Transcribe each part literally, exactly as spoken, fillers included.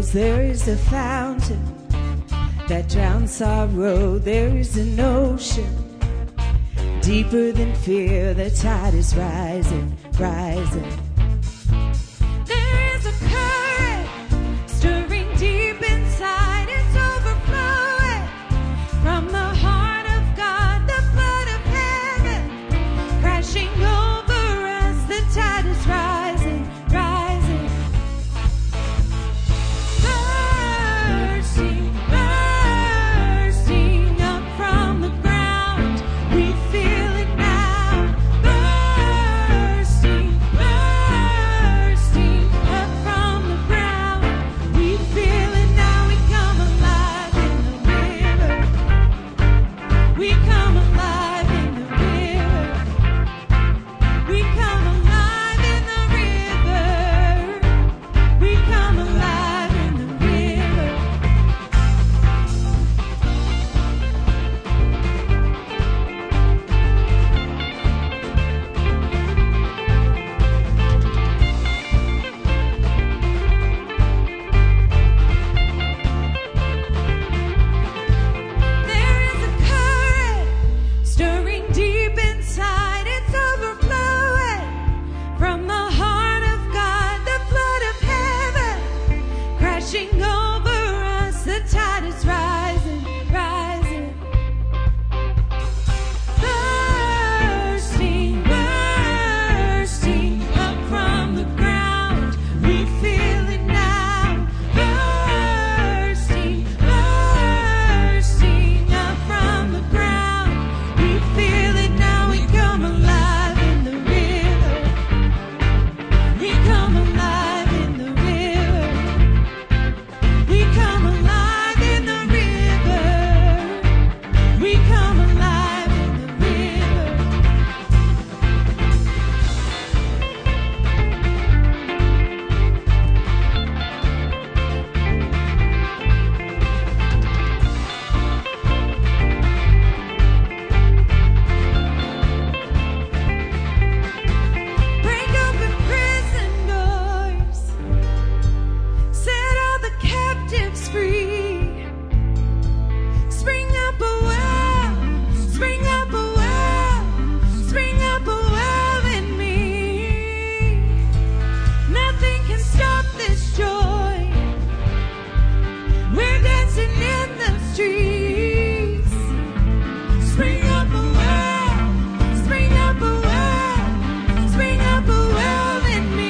flows. There is a fountain that drowns sorrow. There is an ocean deeper than fear. The tide is rising, rising. There is a current stirring deep inside. It's overflowing from the heart of God, the flood of heaven crashing over us. The tide is rising, rising. Bursting, bursting up from the ground. We feel it now. Bursting, bursting up from the ground. We feel it now. We come alive in the river. We come alive in the river. We come alive in the river. We come alive in the river. There is a current stirring deep inside. It's overflowing from the heart of God, the flood of heaven crashing over us. The tide is rising, rising. Bursting, bursting up from the ground. We feel it now. Bursting, bursting up from the ground. We feel it now. We come alive in the river. We come alive in the river. We come alive in the river. We come alive in the river. Break open prison doors. Set all the captives free. Spring up a well. Spring up a well. Spring up a well in me. Nothing can stop this joy. We're dancing in the streets. Spring up a well. Spring up a well. Spring up a well in me.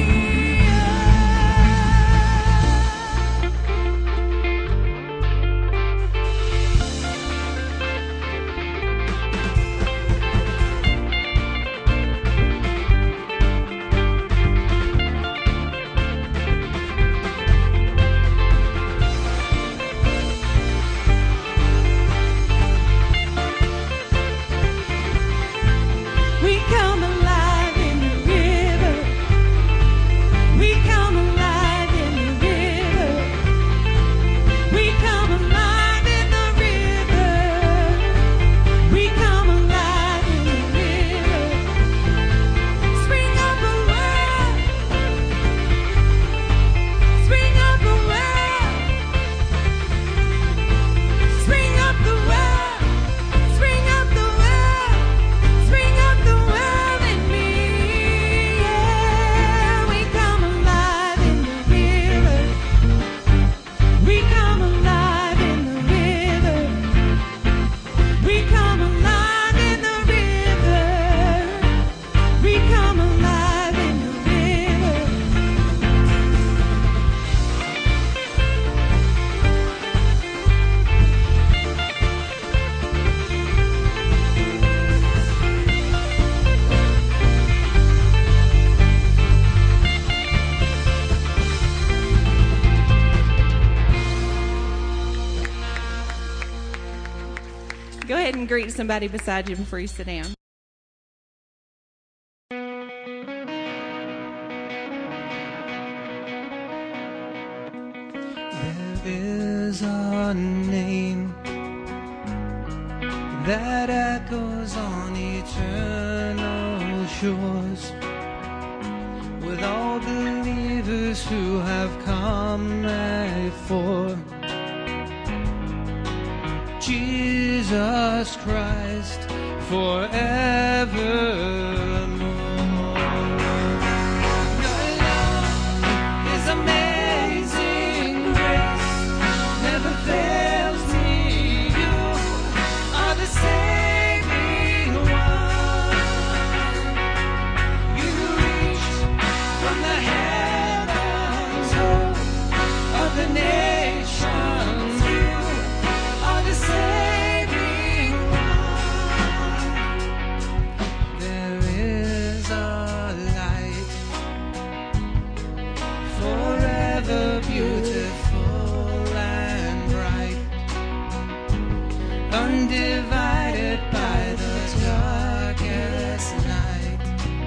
We come alive in the river. We come alive in the river. We come alive in the river. We come alive in the river. Spring up a well. Spring up a well. Spring up the well. Spring up the well. Spring up the well in me. Yeah, we come alive in the river. We come alive in the river. We come alive in the river. We come alive in the river. Go ahead and greet somebody beside you before you sit down. There is a name that echoes on eternal shores, with all believers who have come and Jesus Christ forevermore. Your love is amazing grace, never fails me. You are the saving one. You reached from the heavens, hope of the nations. You are the saving one. There is a light forever beautiful and bright, undivided by the darkest night.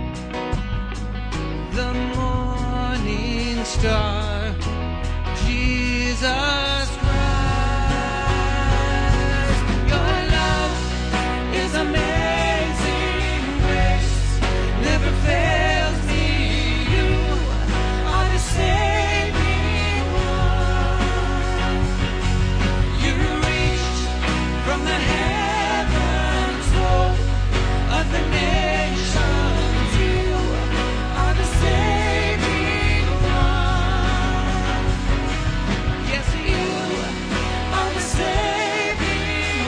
The morning star, Jesus Christ. Your love is amazing grace, never fails me. You are the saving one. You reached from the heavens, hope of the nations. You are the saving one. Yes, you are the saving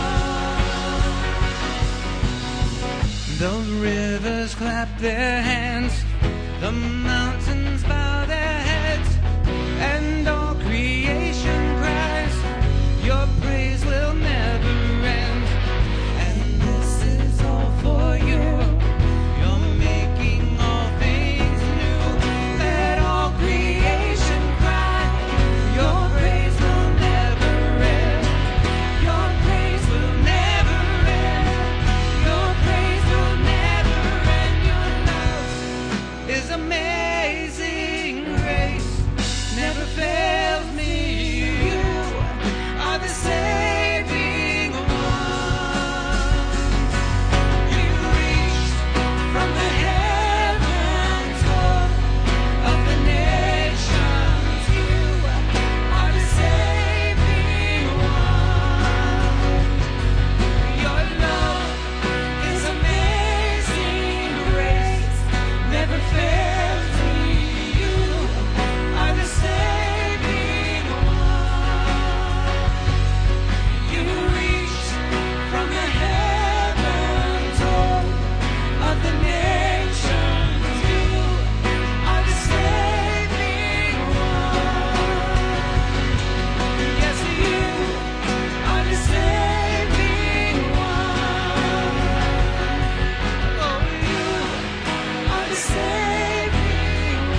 one. The rivers clap their hands, the mountains bow their heads, and all creation cries, your praise will never end. And this is all for you. You're making all things new. Let all creation cry, your praise will never end. Your praise will never end. Your praise will never end. Your love is amazing grace, never fails me. You are the saving one. You reached from the heavens, hope of the nations. You are the saving one. Your love is amazing grace, never fails me. You are the saving one. You reached from the heavens, hope of the nations. You are the saving one. Yes, you are the saving one. Oh, you are the saving one.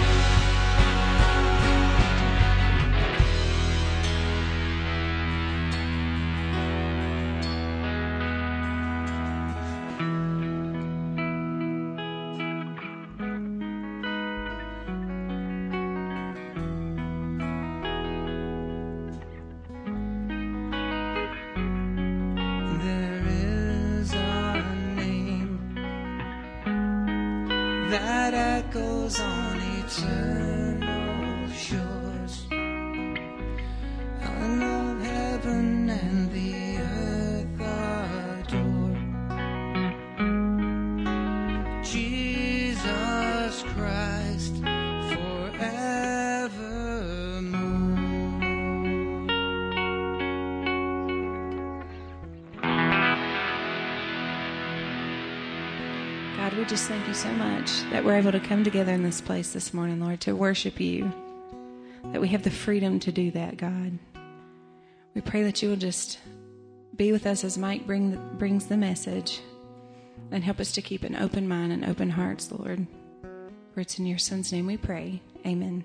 There is a name that echoes on eternal shores. I know heaven and the earth adore Jesus Christ forevermore. God, we just thank you so much that we're able to come together in this place this morning, Lord, to worship you, that we have the freedom to do that, God. We pray that you will just be with us as Mike bring the, brings the message, and help us to keep an open mind and open hearts, Lord. For it's in your Son's name we pray. Amen.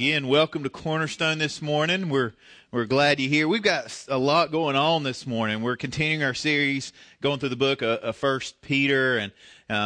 Again, welcome to Cornerstone this morning. We're we're glad you're here. We've got a lot going on this morning. We're continuing our series, going through the book of, of First Peter, and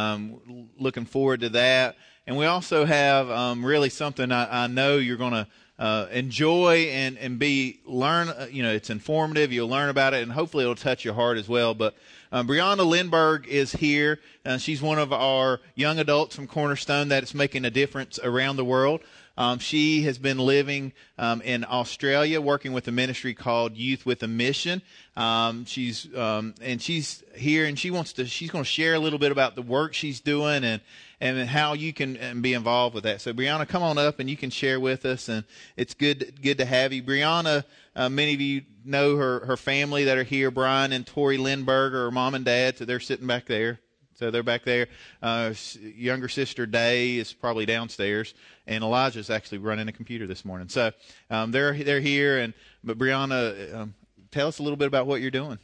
um, looking forward to that. And we also have um, really something I, I know you're going to uh, enjoy and and be learn. Uh, you know, it's informative. You'll learn about it, and hopefully it'll touch your heart as well. But um, Brianna Lindberg is here. Uh, she's one of our young adults from Cornerstone that is making a difference around the world. Um, she has been living um, in Australia, working with a ministry called Youth with a Mission. Um, she's um, and she's here, and she wants to. She's going to share a little bit about the work she's doing and and how you can and be involved with that. So, Brianna, come on up and you can share with us. And it's good good to have you, Brianna. Uh, many of you know her her family that are here. Brian and Tori Lindberg are her mom and dad, so they're sitting back there. So they're back there. Uh, younger sister Day is probably downstairs, and Elijah's actually running a computer this morning. So um, they're they're here. And but Brianna, um, tell us a little bit about what you're doing.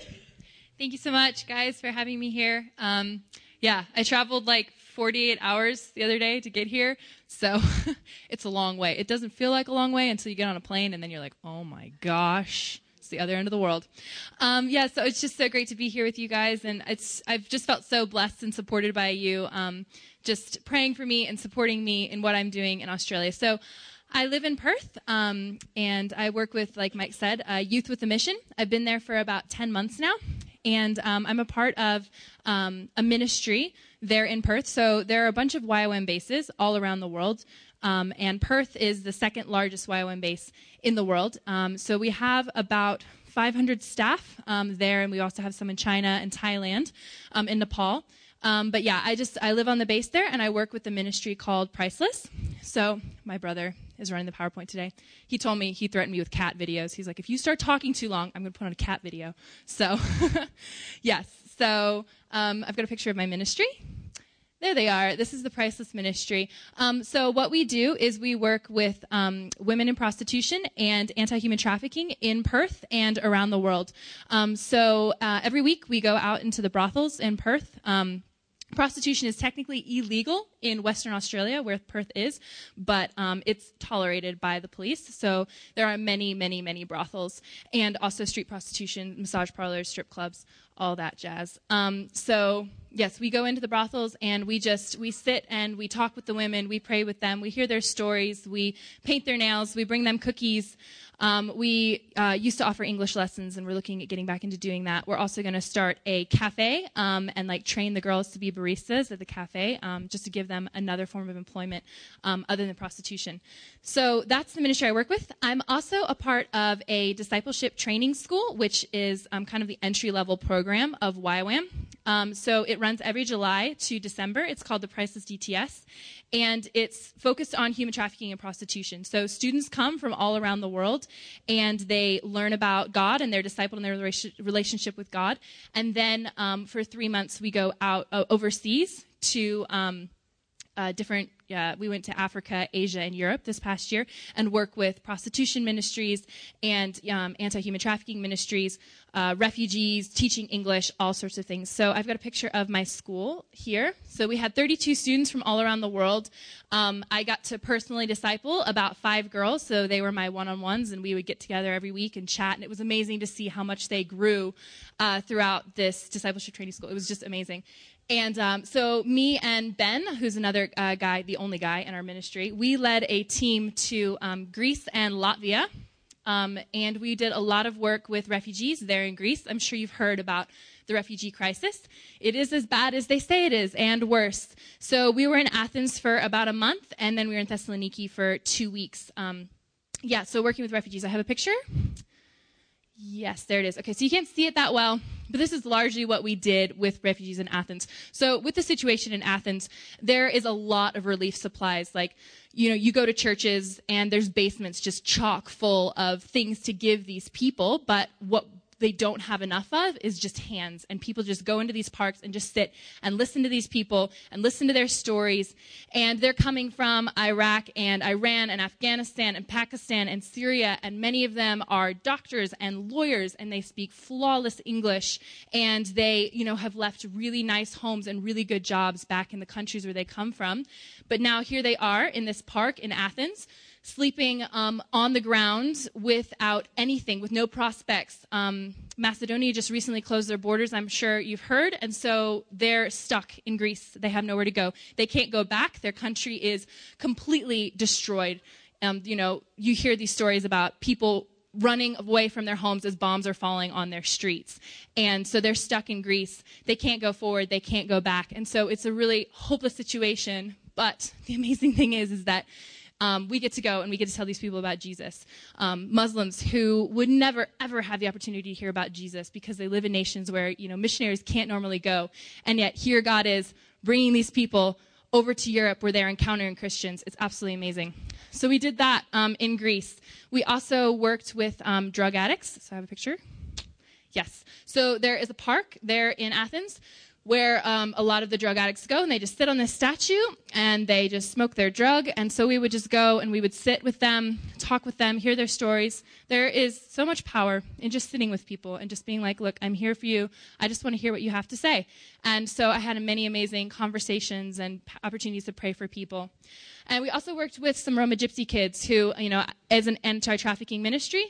Thank you so much, guys, for having me here. Um, yeah, I traveled like forty-eight hours the other day to get here, so it's a long way. It doesn't feel like a long way until you get on a plane, and then you're like, oh my gosh. It's the other end of the world. Um, yeah, so it's just so great to be here with you guys, and it's I've just felt so blessed and supported by you, um, just praying for me and supporting me in what I'm doing in Australia. So I live in Perth, um, and I work with, like Mike said, uh, Youth with a Mission. I've been there for about ten months now, and um, I'm a part of um, a ministry there in Perth. So there are a bunch of Y O M bases all around the world. Um, and Perth is the second largest Y O M base in the world. Um, so we have about five hundred staff um, there, and we also have some in China and Thailand, um, in Nepal. Um, but yeah, I just I live on the base there, and I work with the ministry called Priceless. So my brother is running the PowerPoint today. He told me, he threatened me with cat videos. He's like, if you start talking too long, I'm going to put on a cat video. So yes, so um, I've got a picture of my ministry. There they are. This is the Priceless Ministry. Um, so what we do is we work with um, women in prostitution and anti-human trafficking in Perth and around the world. Um, so uh, every week we go out into the brothels in Perth. Um, prostitution is technically illegal in Western Australia, where Perth is, but um, it's tolerated by the police. So there are many, many, many brothels, and also street prostitution, massage parlors, strip clubs, all that jazz. Um, so yes, we go into the brothels, and we just, we sit and we talk with the women, we pray with them, we hear their stories, we paint their nails, we bring them cookies. Um, we uh, used to offer English lessons, and we're looking at getting back into doing that. We're also going to start a cafe um, and like train the girls to be baristas at the cafe, um, just to give them another form of employment um, other than prostitution. So that's the ministry I work with. I'm also a part of a discipleship training school, which is um, kind of the entry-level program of Y O M. Um, so it runs every July to December. It's called the Priceless D T S, and it's focused on human trafficking and prostitution. So students come from all around the world, and they learn about God, and they're discipled in their relationship with God. And then um, for three months, we go out uh, overseas to um, uh, different Uh, we went to Africa, Asia, and Europe this past year and work with prostitution ministries and um, anti-human trafficking ministries, uh, refugees, teaching English, all sorts of things. So I've got a picture of my school here. So we had thirty-two students from all around the world. Um, I got to personally disciple about five girls, so they were my one-on-ones, and we would get together every week and chat, and it was amazing to see how much they grew uh, throughout this discipleship training school. It was just amazing. And um, so me and Ben, who's another uh, guy, the only guy in our ministry, we led a team to um, Greece and Latvia, um, and we did a lot of work with refugees there in Greece. I'm sure you've heard about the refugee crisis. It is as bad as they say it is, and worse. So we were in Athens for about a month, and then we were in Thessaloniki for two weeks. Um, yeah, so working with refugees. I have a picture. Yes, there it is. Okay, so you can't see it that well, but this is largely what we did with refugees in Athens. So with the situation in Athens, there is a lot of relief supplies. Like, you know, you go to churches and there's basements just chock full of things to give these people, but what they don't have enough of is just hands. And people just go into these parks and just sit and listen to these people and listen to their stories. And they're coming from Iraq and Iran and Afghanistan and Pakistan and Syria. And many of them are doctors and lawyers, and they speak flawless English. And they, you know, have left really nice homes and really good jobs back in the countries where they come from. But now here they are in this park in Athens, sleeping um, on the ground without anything, with no prospects. Um, Macedonia just recently closed their borders, I'm sure you've heard, and so they're stuck in Greece. They have nowhere to go. They can't go back. Their country is completely destroyed. Um, you know, you hear these stories about people running away from their homes as bombs are falling on their streets. And so they're stuck in Greece. They can't go forward. They can't go back. And so it's a really hopeless situation. But the amazing thing is, is that um, we get to go and we get to tell these people about Jesus. Um, Muslims who would never, ever have the opportunity to hear about Jesus because they live in nations where, you know, missionaries can't normally go. And yet here God is bringing these people over to Europe where they're encountering Christians. It's absolutely amazing. So we did that um, in Greece. We also worked with um, drug addicts. So I have a picture. Yes. So there is a park there in Athens where um, a lot of the drug addicts go, and they just sit on this statue, and they just smoke their drug. And so we would just go, and we would sit with them, talk with them, hear their stories. There is so much power in just sitting with people and just being like, look, I'm here for you. I just want to hear what you have to say. And so I had many amazing conversations and opportunities to pray for people. And we also worked with some Roma Gypsy kids who, you know, as an anti-trafficking ministry,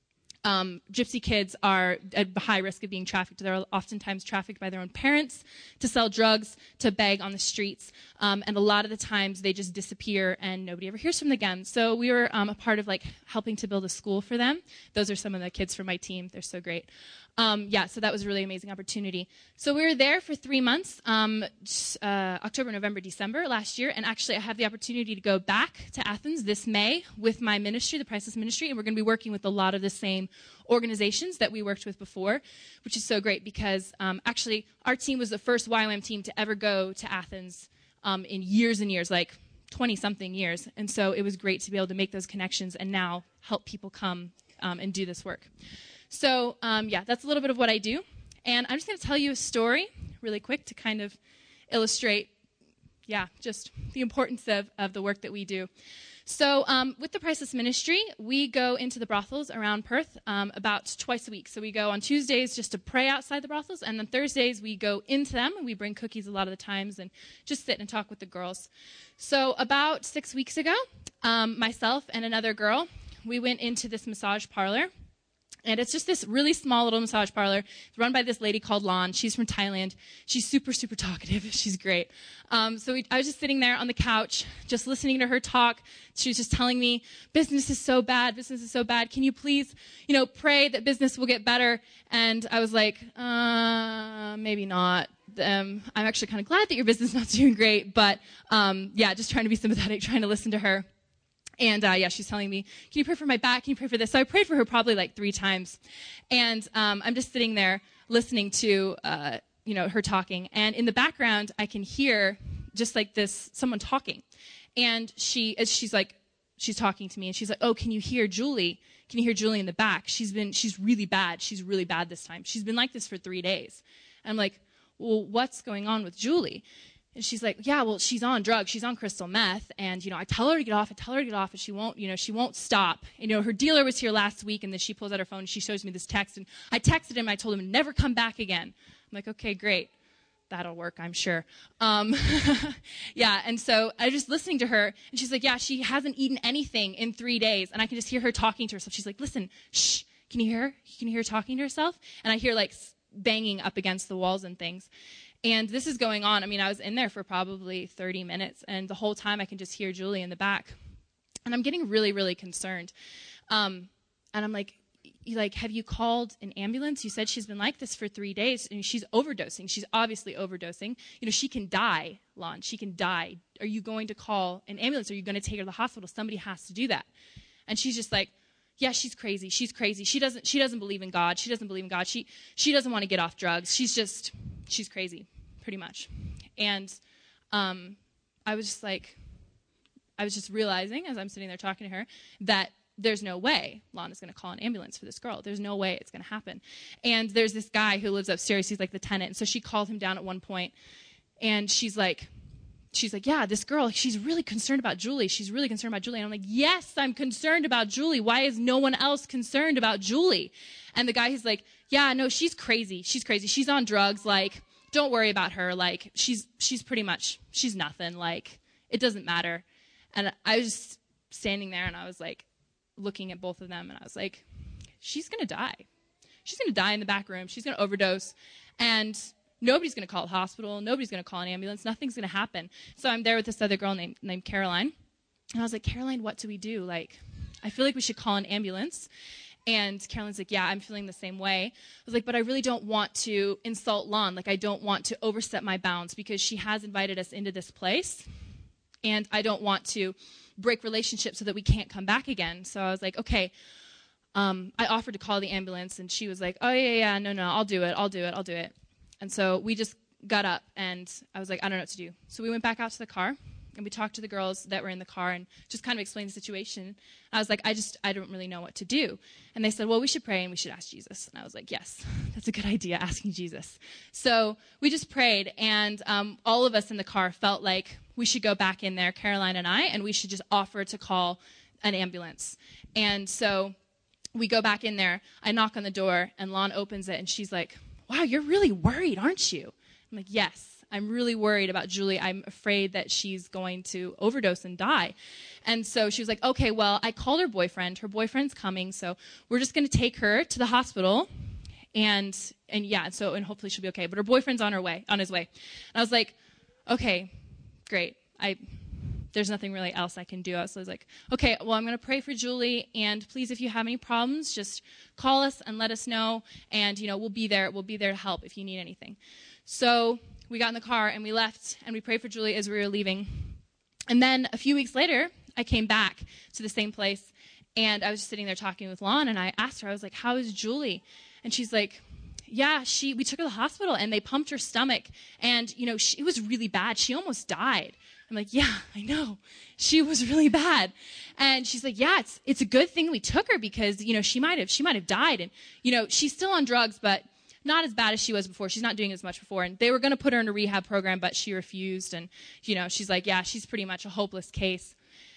Um, gypsy kids are at high risk of being trafficked. They're oftentimes trafficked by their own parents to sell drugs, to beg on the streets. Um, and a lot of the times they just disappear and nobody ever hears from them again. So we were um, a part of like helping to build a school for them. Those are some of the kids from my team. They're so great. Um, yeah, so that was a really amazing opportunity. So we were there for three months, um, uh, October, November, December last year. And actually I have the opportunity to go back to Athens this May with my ministry, the Priceless Ministry. And we're going to be working with a lot of the same organizations that we worked with before, which is so great because um, actually our team was the first Y W A M team to ever go to Athens um, in years and years, like twenty-something years. And so it was great to be able to make those connections and now help people come um, and do this work. So, um, yeah, that's a little bit of what I do. And I'm just going to tell you a story really quick to kind of illustrate, yeah, just the importance of, of the work that we do. So um, with the Priceless Ministry, we go into the brothels around Perth um, about twice a week. So we go on Tuesdays just to pray outside the brothels, and on Thursdays we go into them, and we bring cookies a lot of the times and just sit and talk with the girls. So about six weeks ago, um, myself and another girl, we went into this massage parlor. And it's just this really small little massage parlor. It's run by this lady called Lon. She's from Thailand. She's super, super talkative. She's great. Um, so we, I was just sitting there on the couch, just listening to her talk. She was just telling me, business is so bad. Business is so bad. Can you please, you know, pray that business will get better? And I was like, uh, maybe not. Um, I'm actually kind of glad that your business is not doing great. But, um, yeah, just trying to be sympathetic, trying to listen to her. And, uh, yeah, she's telling me, can you pray for my back? Can you pray for this? So I prayed for her probably like three times. And um, I'm just sitting there listening to, uh, you know, her talking. And in the background, I can hear just like this, someone talking. And she, as she's like, she's talking to me. And she's like, oh, can you hear Julie? Can you hear Julie in the back? She's been, she's really bad. She's really bad this time. She's been like this for three days. And I'm like, well, what's going on with Julie? And she's like, yeah, well, she's on drugs. She's on crystal meth. And, you know, I tell her to get off. I tell her to get off. And she won't, you know, she won't stop. You know, her dealer was here last week. And then she pulls out her phone and she shows me this text. And I texted him. And I told him, never come back again. I'm like, okay, great. That'll work, I'm sure. Um, yeah. And so I was just listening to her. And she's like, yeah, she hasn't eaten anything in three days. And I can just hear her talking to herself. She's like, listen, shh. Can you hear her? Can you hear her talking to herself? And I hear like banging up against the walls and things. And this is going on. I mean, I was in there for probably thirty minutes, and the whole time I can just hear Julie in the back. And I'm getting really, really concerned. Um, and I'm like, like, have you called an ambulance? You said she's been like this for three days, and she's overdosing. She's obviously overdosing. You know, she can die, Lon. She can die. Are you going to call an ambulance? Are you going to take her to the hospital? Somebody has to do that. And she's just like, yeah, she's crazy. She's crazy. She doesn't, she doesn't believe in God. She doesn't believe in God. She, she doesn't want to get off drugs. She's just... she's crazy, pretty much. And um, I was just like, I was just realizing as I'm sitting there talking to her that there's no way Lana's going to call an ambulance for this girl. There's no way it's going to happen. And there's this guy who lives upstairs. He's like the tenant. And so she called him down at one point, and she's like, she's like, yeah, this girl, she's really concerned about Julie. She's really concerned about Julie. And I'm like, yes, I'm concerned about Julie. Why is no one else concerned about Julie? And the guy, he's like, yeah, no, she's crazy. She's crazy. She's on drugs. Like, don't worry about her. Like, she's, she's pretty much, she's nothing. Like, it doesn't matter. And I just, standing there, and I was like looking at both of them, and I was like, she's going to die. She's going to die in the back room. She's going to overdose, and nobody's going to call the hospital. Nobody's going to call an ambulance. Nothing's going to happen. So I'm there with this other girl named, named Caroline, and I was like, Caroline, what do we do? Like, I feel like we should call an ambulance. And Caroline's like, yeah, I'm feeling the same way. I was like, but I really don't want to insult Lon. Like, I don't want to overstep my bounds because she has invited us into this place. And I don't want to break relationships so that we can't come back again. So I was like, okay. Um, I offered to call the ambulance, and she was like, oh, yeah, yeah, no, no, I'll do it. I'll do it. I'll do it. And so we just got up, and I was like, I don't know what to do. So we went back out to the car, and we talked to the girls that were in the car and just kind of explained the situation. I was like, I just, I don't really know what to do. And they said, well, we should pray and we should ask Jesus. And I was like, yes, that's a good idea, asking Jesus. So we just prayed, and um, all of us in the car felt like we should go back in there, Caroline and I, and we should just offer to call an ambulance. And so we go back in there. I knock on the door, and Lon opens it, and she's like, wow, you're really worried, aren't you? I'm like, yes. I'm really worried about Julie. I'm afraid that she's going to overdose and die. And so she was like, okay, well, I called her boyfriend. Her boyfriend's coming, so we're just going to take her to the hospital. And, and yeah, so, and hopefully she'll be okay. But her boyfriend's on her way, on his way. And I was like, okay, great. I, there's nothing really else I can do. So I was like, okay, well, I'm going to pray for Julie. And please, if you have any problems, just call us and let us know. And, you know, we'll be there. We'll be there to help if you need anything. So we got in the car, and we left, and we prayed for Julie as we were leaving. And then a few weeks later, I came back to the same place, and I was just sitting there talking with Lon, and I asked her, I was like, how is Julie? And she's like, yeah, she. we took her to the hospital, and they pumped her stomach, and, you know, she, it was really bad. She almost died. I'm like, yeah, I know. She was really bad. And she's like, yeah, it's it's a good thing we took her because, you know, she might have she might have died. And, you know, she's still on drugs, but not as bad as she was before. She's not doing as much before. And they were going to put her in a rehab program, but she refused. And, you know, she's like, yeah, she's pretty much a hopeless case.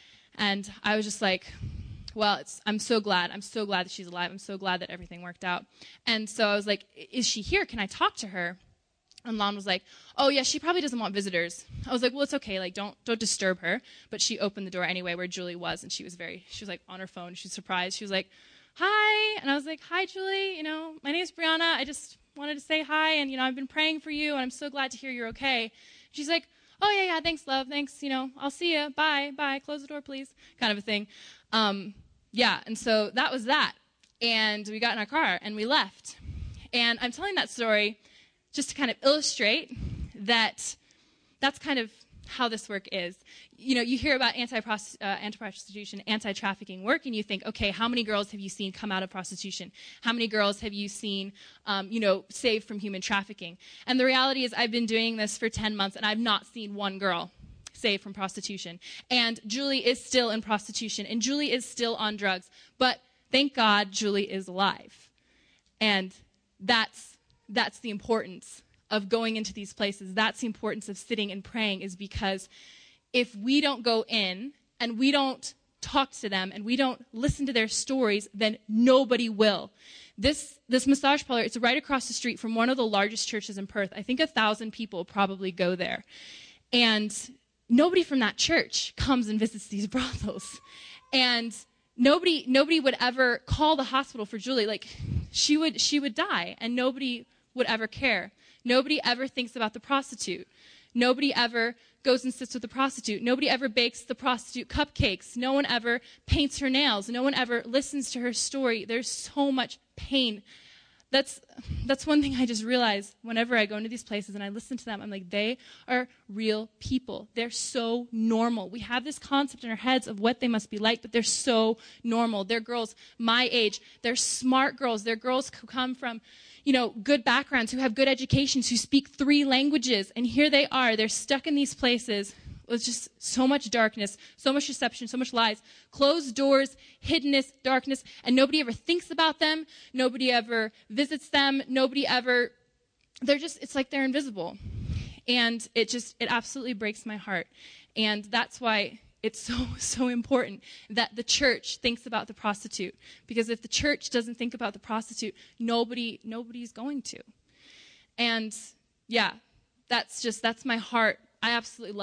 And I was just like, well, it's, I'm so glad. I'm so glad that she's alive. I'm so glad that everything worked out. And so I was like, is she here? Can I talk to her? And Lon was like, oh, yeah, she probably doesn't want visitors. I was like, well, it's okay. Like, don't don't disturb her. But she opened the door anyway where Julie was, and she was very, she was like on her phone. She was surprised. She was like, hi. And I was like, hi, Julie. You know, my name's Brianna. I just wanted to say hi, and, you know, I've been praying for you, and I'm so glad to hear you're okay. She's like, oh, yeah, yeah, thanks, love, thanks, you know, I'll see you, bye, bye, close the door, please, kind of a thing. Um, yeah, and so that was that, and we got in our car, and we left. And I'm telling that story just to kind of illustrate that that's kind of how this work is. You know, you hear about anti-prost- uh, anti-prostitution, anti-trafficking work, and you think, okay, how many girls have you seen come out of prostitution? How many girls have you seen, um, you know, saved from human trafficking? And the reality is I've been doing this for ten months, and I've not seen one girl saved from prostitution. And Julie is still in prostitution, and Julie is still on drugs. But thank God Julie is alive. And that's that's the importance of going into these places. That's the importance of sitting and praying, is because if we don't go in and we don't talk to them and we don't listen to their stories, then nobody will. This this massage parlor, it's right across the street from one of the largest churches in Perth. I think a thousand people probably go there. And nobody from that church comes and visits these brothels. And nobody nobody would ever call the hospital for Julie. Like, she would she would die, and nobody would ever care. Nobody ever thinks about the prostitute. Nobody ever goes and sits with the prostitute. Nobody ever bakes the prostitute cupcakes. No one ever paints her nails. No one ever listens to her story. There's so much pain. That's that's one thing I just realize whenever I go into these places and I listen to them. I'm like, they are real people. They're so normal. We have this concept in our heads of what they must be like, but they're so normal. They're girls my age. They're smart girls. They're girls who come from, you know, good backgrounds, who have good educations, who speak three languages. And here they are. They're stuck in these places with just so much darkness, so much deception, so much lies, closed doors, hiddenness, darkness, and nobody ever thinks about them. Nobody ever visits them. Nobody ever, they're just, it's like they're invisible. And it just, it absolutely breaks my heart. And that's why it's so, so important that the church thinks about the prostitute. Because if the church doesn't think about the prostitute, nobody, nobody's going to. And yeah, that's just, that's my heart. I absolutely love,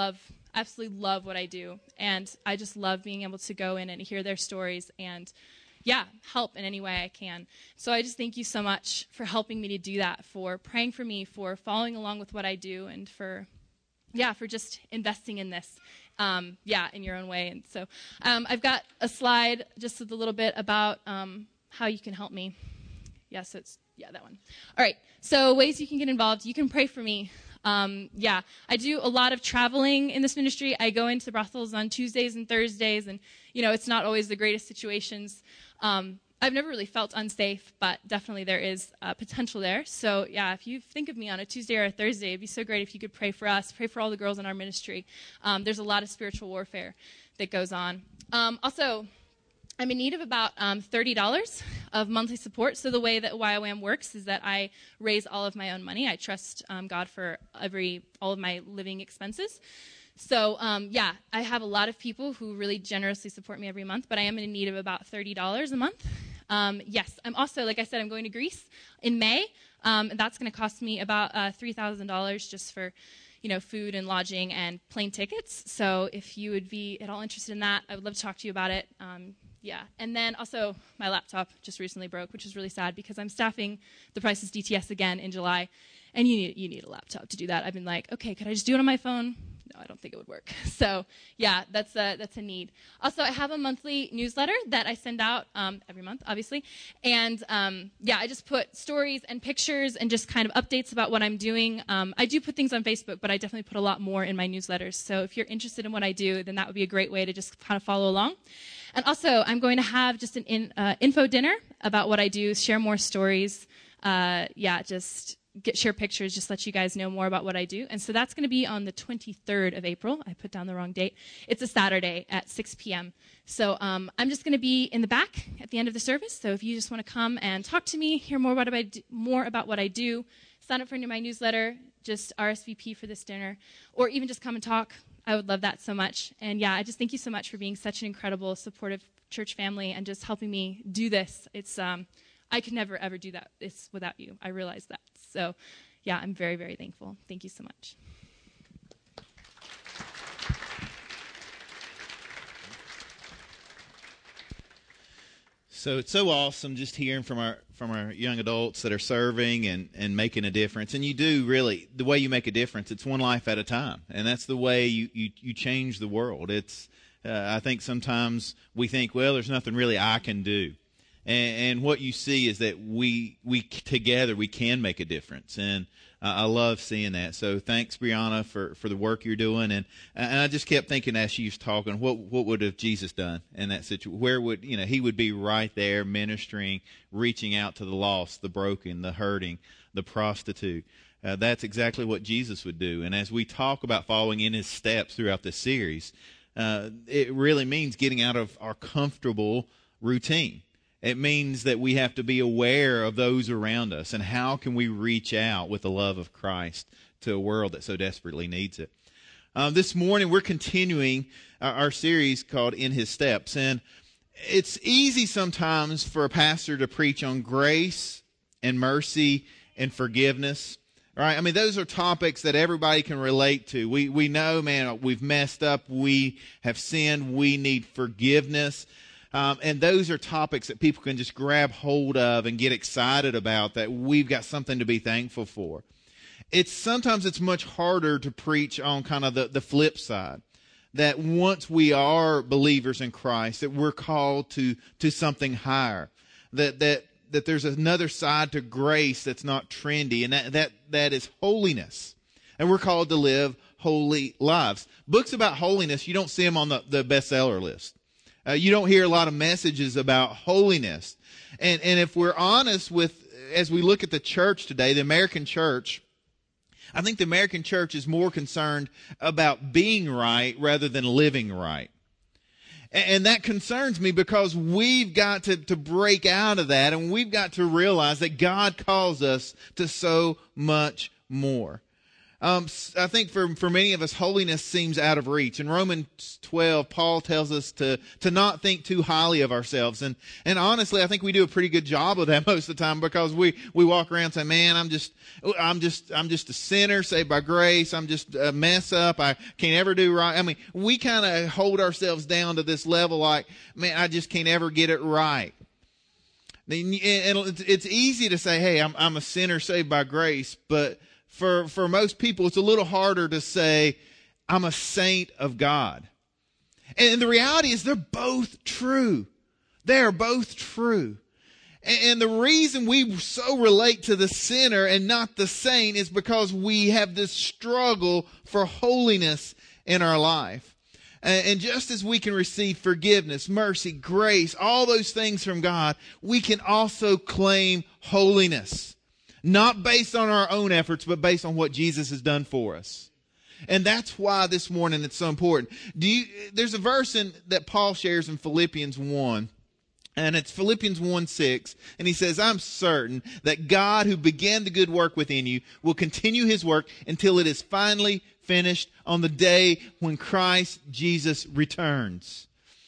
absolutely love what I do. And I just love being able to go in and hear their stories and, yeah, help in any way I can. So I just thank you so much for helping me to do that, for praying for me, for following along with what I do, and for, yeah, for just investing in this, um, yeah, in your own way. And so um, I've got a slide just with a little bit about um, how you can help me. Yeah, so it's, yeah, that one. All right, so ways you can get involved. You can pray for me. Um, yeah, I do a lot of traveling in this ministry. I go into brothels on Tuesdays and Thursdays, and, you know, it's not always the greatest situations. Um, I've never really felt unsafe, but definitely there is uh, potential there. So, yeah, if you think of me on a Tuesday or a Thursday, it'd be so great if you could pray for us, pray for all the girls in our ministry. Um, there's a lot of spiritual warfare that goes on. Um, also, I'm in need of about um, thirty dollars of monthly support. So the way that Y WAM works is that I raise all of my own money. I trust um, God for every all of my living expenses. So, um, yeah, I have a lot of people who really generously support me every month, but I am in need of about thirty dollars a month. Um, yes, I'm also, like I said, I'm going to Greece in May. Um, and that's going to cost me about uh, three thousand dollars just for, you know, food and lodging and plane tickets. So if you would be at all interested in that, I would love to talk to you about it. Um, yeah, and then also my laptop just recently broke, which is really sad because I'm staffing The Price's D T S again in July, and you need, you need a laptop to do that. I've been like, okay, could I just do it on my phone? No, I don't think it would work. So, yeah, that's a, that's a need. Also, I have a monthly newsletter that I send out um, every month, obviously. And, um, yeah, I just put stories and pictures and just kind of updates about what I'm doing. Um, I do put things on Facebook, but I definitely put a lot more in my newsletters. So if you're interested in what I do, then that would be a great way to just kind of follow along. And also, I'm going to have just an in, uh, info dinner about what I do, share more stories. Uh, yeah, just... Get share pictures, just let you guys know more about what I do. And so that's going to be on the twenty-third of April. I put down the wrong date. It's a Saturday at six p.m. So um, I'm just going to be in the back at the end of the service. So if you just want to come and talk to me, hear more about, more about what I do, sign up for my newsletter, just R S V P for this dinner, or even just come and talk, I would love that so much. And yeah, I just thank you so much for being such an incredible, supportive church family and just helping me do this. It's um, I could never, ever do that it's without you. I realize that. So, yeah, I'm very, very thankful. Thank you so much. So it's so awesome just hearing from our from our young adults that are serving and, and making a difference. And you do really, the way you make a difference, it's one life at a time. And that's the way you, you, you change the world. It's uh, I think sometimes we think, well, there's nothing really I can do. And what you see is that we we together we can make a difference, and uh, I love seeing that. So thanks, Brianna, for, for the work you're doing. And and I just kept thinking as she was talking, what what would have Jesus done in that situation? Where would you know he would be right there ministering, reaching out to the lost, the broken, the hurting, the prostitute. Uh, that's exactly what Jesus would do. And as we talk about following in his steps throughout this series, uh, it really means getting out of our comfortable routine. It means that we have to be aware of those around us and how can we reach out with the love of Christ to a world that so desperately needs it. Uh, this morning we're continuing our, our series called In His Steps, and it's easy sometimes for a pastor to preach on grace and mercy and forgiveness. Right? I mean, those are topics that everybody can relate to. We we know, man, we've messed up, we have sinned, we need forgiveness. Um, and those are topics that people can just grab hold of and get excited about, that we've got something to be thankful for. It's sometimes it's much harder to preach on kind of the, the flip side, that once we are believers in Christ, that we're called to, to something higher, that, that, that there's another side to grace that's not trendy, and that, that, that is holiness. And we're called to live holy lives. Books about holiness, you don't see them on the, the bestseller list. Uh, you don't hear a lot of messages about holiness. And, and if we're honest with, as we look at the church today, the American church, I think the American church is more concerned about being right rather than living right. And, and that concerns me because we've got to, to break out of that, and we've got to realize that God calls us to so much more. Um, I think for, for many of us, holiness seems out of reach. In Romans twelve, Paul tells us to, to not think too highly of ourselves. And, and honestly, I think we do a pretty good job of that most of the time, because we, we walk around saying, man, I'm just, I'm just, I'm just a sinner saved by grace. I'm just a mess up. I can't ever do right. I mean, we kind of hold ourselves down to this level like, man, I just can't ever get it right. And it's easy to say, hey, I'm, I'm a sinner saved by grace, but For for most people, it's a little harder to say, I'm a saint of God. And the reality is they're both true. They are both true. And the reason we so relate to the sinner and not the saint is because we have this struggle for holiness in our life. And just as we can receive forgiveness, mercy, grace, all those things from God, we can also claim holiness. Not based on our own efforts, but based on what Jesus has done for us. And that's why this morning it's so important. Do you, there's a verse in, that Paul shares in Philippians one, and it's Philippians one six, and he says, I'm certain that God who began the good work within you will continue his work until it is finally finished on the day when Christ Jesus returns.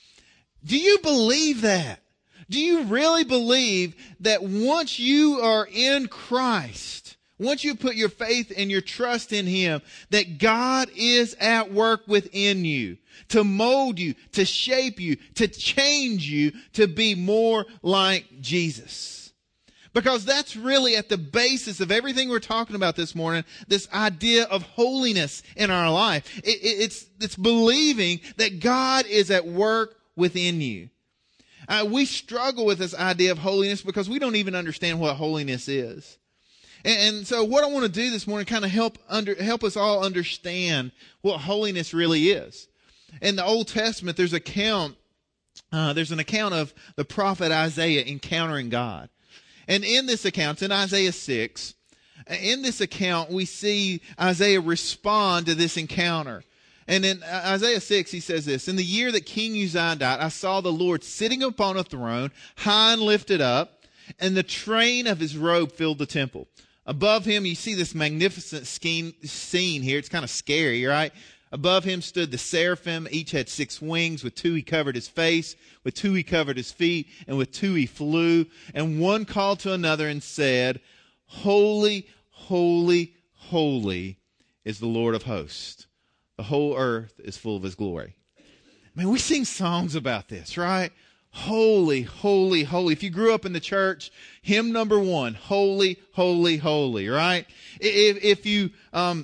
Do you believe that? Do you really believe that once you are in Christ, once you put your faith and your trust in him, that God is at work within you to mold you, to shape you, to change you to be more like Jesus? Because that's really at the basis of everything we're talking about this morning, this idea of holiness in our life. It, it, it's, it's believing that God is at work within you. Uh, we struggle with this idea of holiness because we don't even understand what holiness is. And, and so what I want to do this morning, kind of help under, help us all understand what holiness really is. In the Old Testament, there's a account, uh, there's an account of the prophet Isaiah encountering God. And in this account, in Isaiah six, in this account, we see Isaiah respond to this encounter. And in Isaiah six, he says this, in the year that King Uzziah died, I saw the Lord sitting upon a throne, high and lifted up, and the train of his robe filled the temple. Above him, you see this magnificent scheme, scene here. It's kind of scary, right? Above him stood the seraphim. Each had six wings. With two he covered his face. With two he covered his feet. And with two he flew. And one called to another and said, Holy, holy, holy is the Lord of hosts. The whole earth is full of his glory. I mean, we sing songs about this, right? Holy, holy, holy. If you grew up in the church, hymn number one, holy, holy, holy, right? If, if you, um,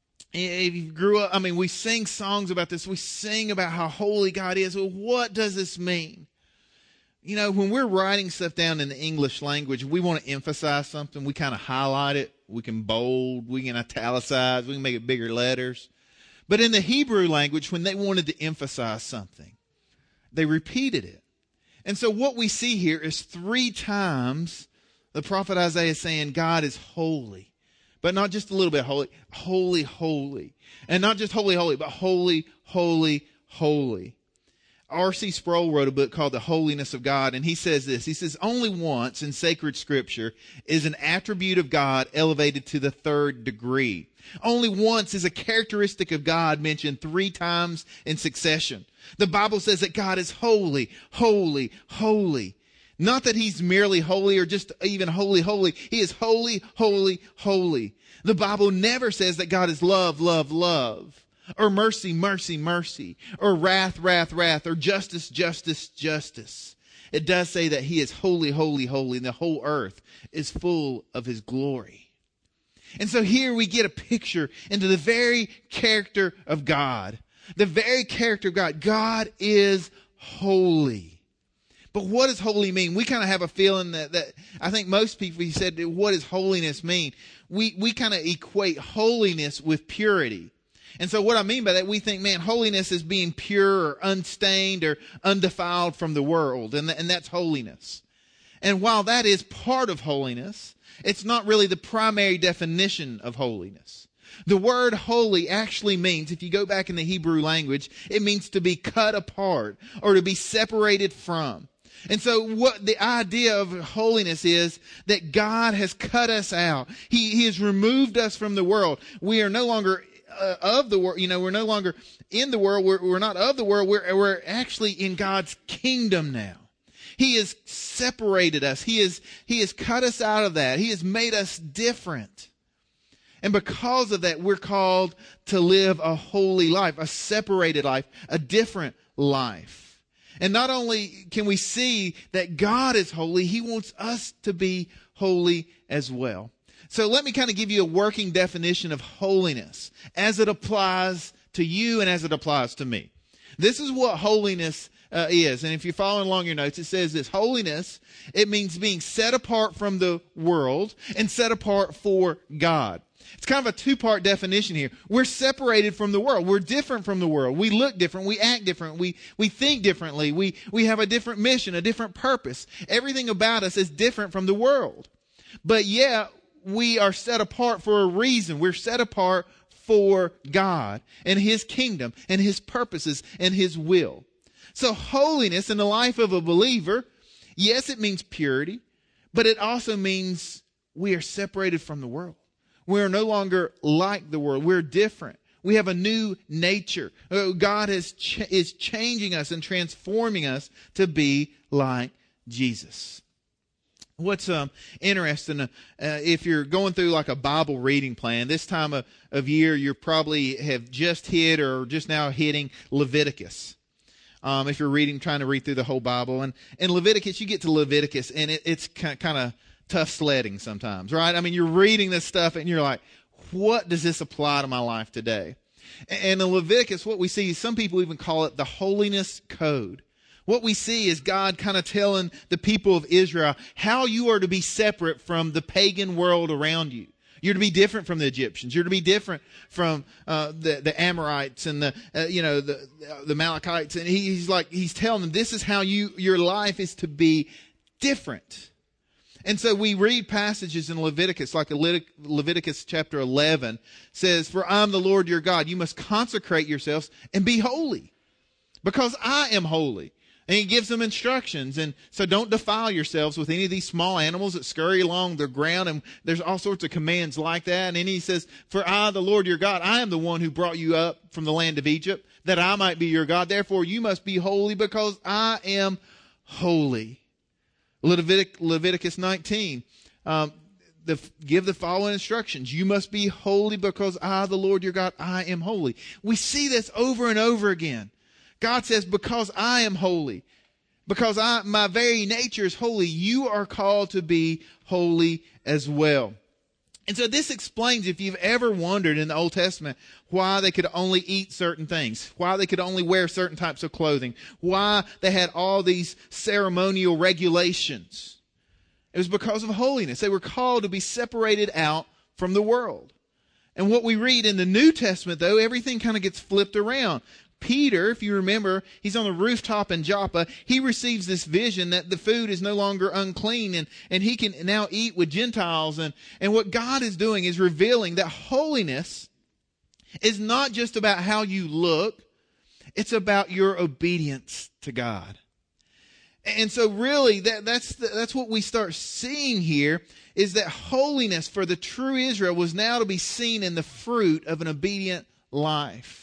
if you grew up, I mean, we sing songs about this. We sing about how holy God is. Well, what does this mean? You know, when we're writing stuff down in the English language, we want to emphasize something. We kind of highlight it. We can bold. We can italicize. We can make it bigger letters. But in the Hebrew language, when they wanted to emphasize something, they repeated it. And so what we see here is three times the prophet Isaiah is saying God is holy. But not just a little bit holy. Holy, holy. And not just holy, holy, but holy, holy, holy. R C Sproul wrote a book called The Holiness of God, and he says this. He says, only once in sacred scripture is an attribute of God elevated to the third degree. Only once is a characteristic of God mentioned three times in succession. The Bible says that God is holy, holy, holy. Not that he's merely holy or just even holy, holy. He is holy, holy, holy. The Bible never says that God is love, love, love. Or mercy, mercy, mercy. Or wrath, wrath, wrath. Or justice, justice, justice. It does say that he is holy, holy, holy. And the whole earth is full of his glory. And so here we get a picture into the very character of God. The very character of God. God is holy. But what does holy mean? We kind of have a feeling that, that I think most people, you said, what does holiness mean? We, we kind of equate holiness with purity. And so what I mean by that, we think, man, holiness is being pure or unstained or undefiled from the world. And, th- and that's holiness. And while that is part of holiness, it's not really the primary definition of holiness. The word holy actually means, if you go back in the Hebrew language, it means to be cut apart or to be separated from. And so what the idea of holiness is that God has cut us out. He, he has removed us from the world. We are no longer uh, of the world. You know, we're no longer in the world. We're, we're not of the world. We're, we're actually in God's kingdom now. He has separated us. He has, he has cut us out of that. He has made us different. And because of that, we're called to live a holy life, a separated life, a different life. And not only can we see that God is holy, He wants us to be holy as well. So let me kind of give you a working definition of holiness as it applies to you and as it applies to me. This is what holiness uh, is. And if you're following along your notes, it says this: holiness, it means being set apart from the world and set apart for God. It's kind of a two-part definition here. We're separated from the world. We're different from the world. We look different. We act different. We, we think differently. We, we have a different mission, a different purpose. Everything about us is different from the world. But yeah, we are set apart for a reason. We're set apart for God and His kingdom and His purposes and His will. So holiness in the life of a believer, yes, it means purity, but it also means we are separated from the world. We are no longer like the world. We're different. We have a new nature. God is, ch- is changing us and transforming us to be like Jesus. What's um, interesting, uh, if you're going through like a Bible reading plan, this time of, of year, you probably have just hit or just now hitting Leviticus. Um, if you're reading, trying to read through the whole Bible. And in Leviticus, you get to Leviticus, and it, it's kind of tough sledding sometimes, right? I mean, you're reading this stuff and you're like, what does this apply to my life today? And in Leviticus, what we see is some people even call it the holiness code. What we see is God kind of telling the people of Israel how you are to be separate from the pagan world around you. You're to be different from the Egyptians. You're to be different from uh, the, the Amorites and the, uh, you know, the, the Amalekites. And he, he's like, he's telling them this is how you, your life is to be different. And so we read passages in Leviticus, like Leviticus chapter eleven says, "For I am the Lord your God. You must consecrate yourselves and be holy, because I am holy." And he gives them instructions. And so don't defile yourselves with any of these small animals that scurry along the ground. And there's all sorts of commands like that. And then he says, "For I, the Lord your God, I am the one who brought you up from the land of Egypt, that I might be your God. Therefore you must be holy, because I am holy." Levitic, Leviticus nineteen, um, the, give the following instructions. You must be holy, because I, the Lord your God, I am holy. We see this over and over again. God says, because I am holy, because I, my very nature is holy, you are called to be holy as well. And so this explains, if you've ever wondered in the Old Testament, why they could only eat certain things, why they could only wear certain types of clothing, why they had all these ceremonial regulations. It was because of holiness. They were called to be separated out from the world. And what we read in the New Testament, though, everything kind of gets flipped around. Peter, if you remember, he's on the rooftop in Joppa. He receives this vision that the food is no longer unclean, and, and he can now eat with Gentiles. And, and what God is doing is revealing that holiness is not just about how you look. It's about your obedience to God. And so really, that, that's, the, that's what we start seeing here, is that holiness for the true Israel was now to be seen in the fruit of an obedient life.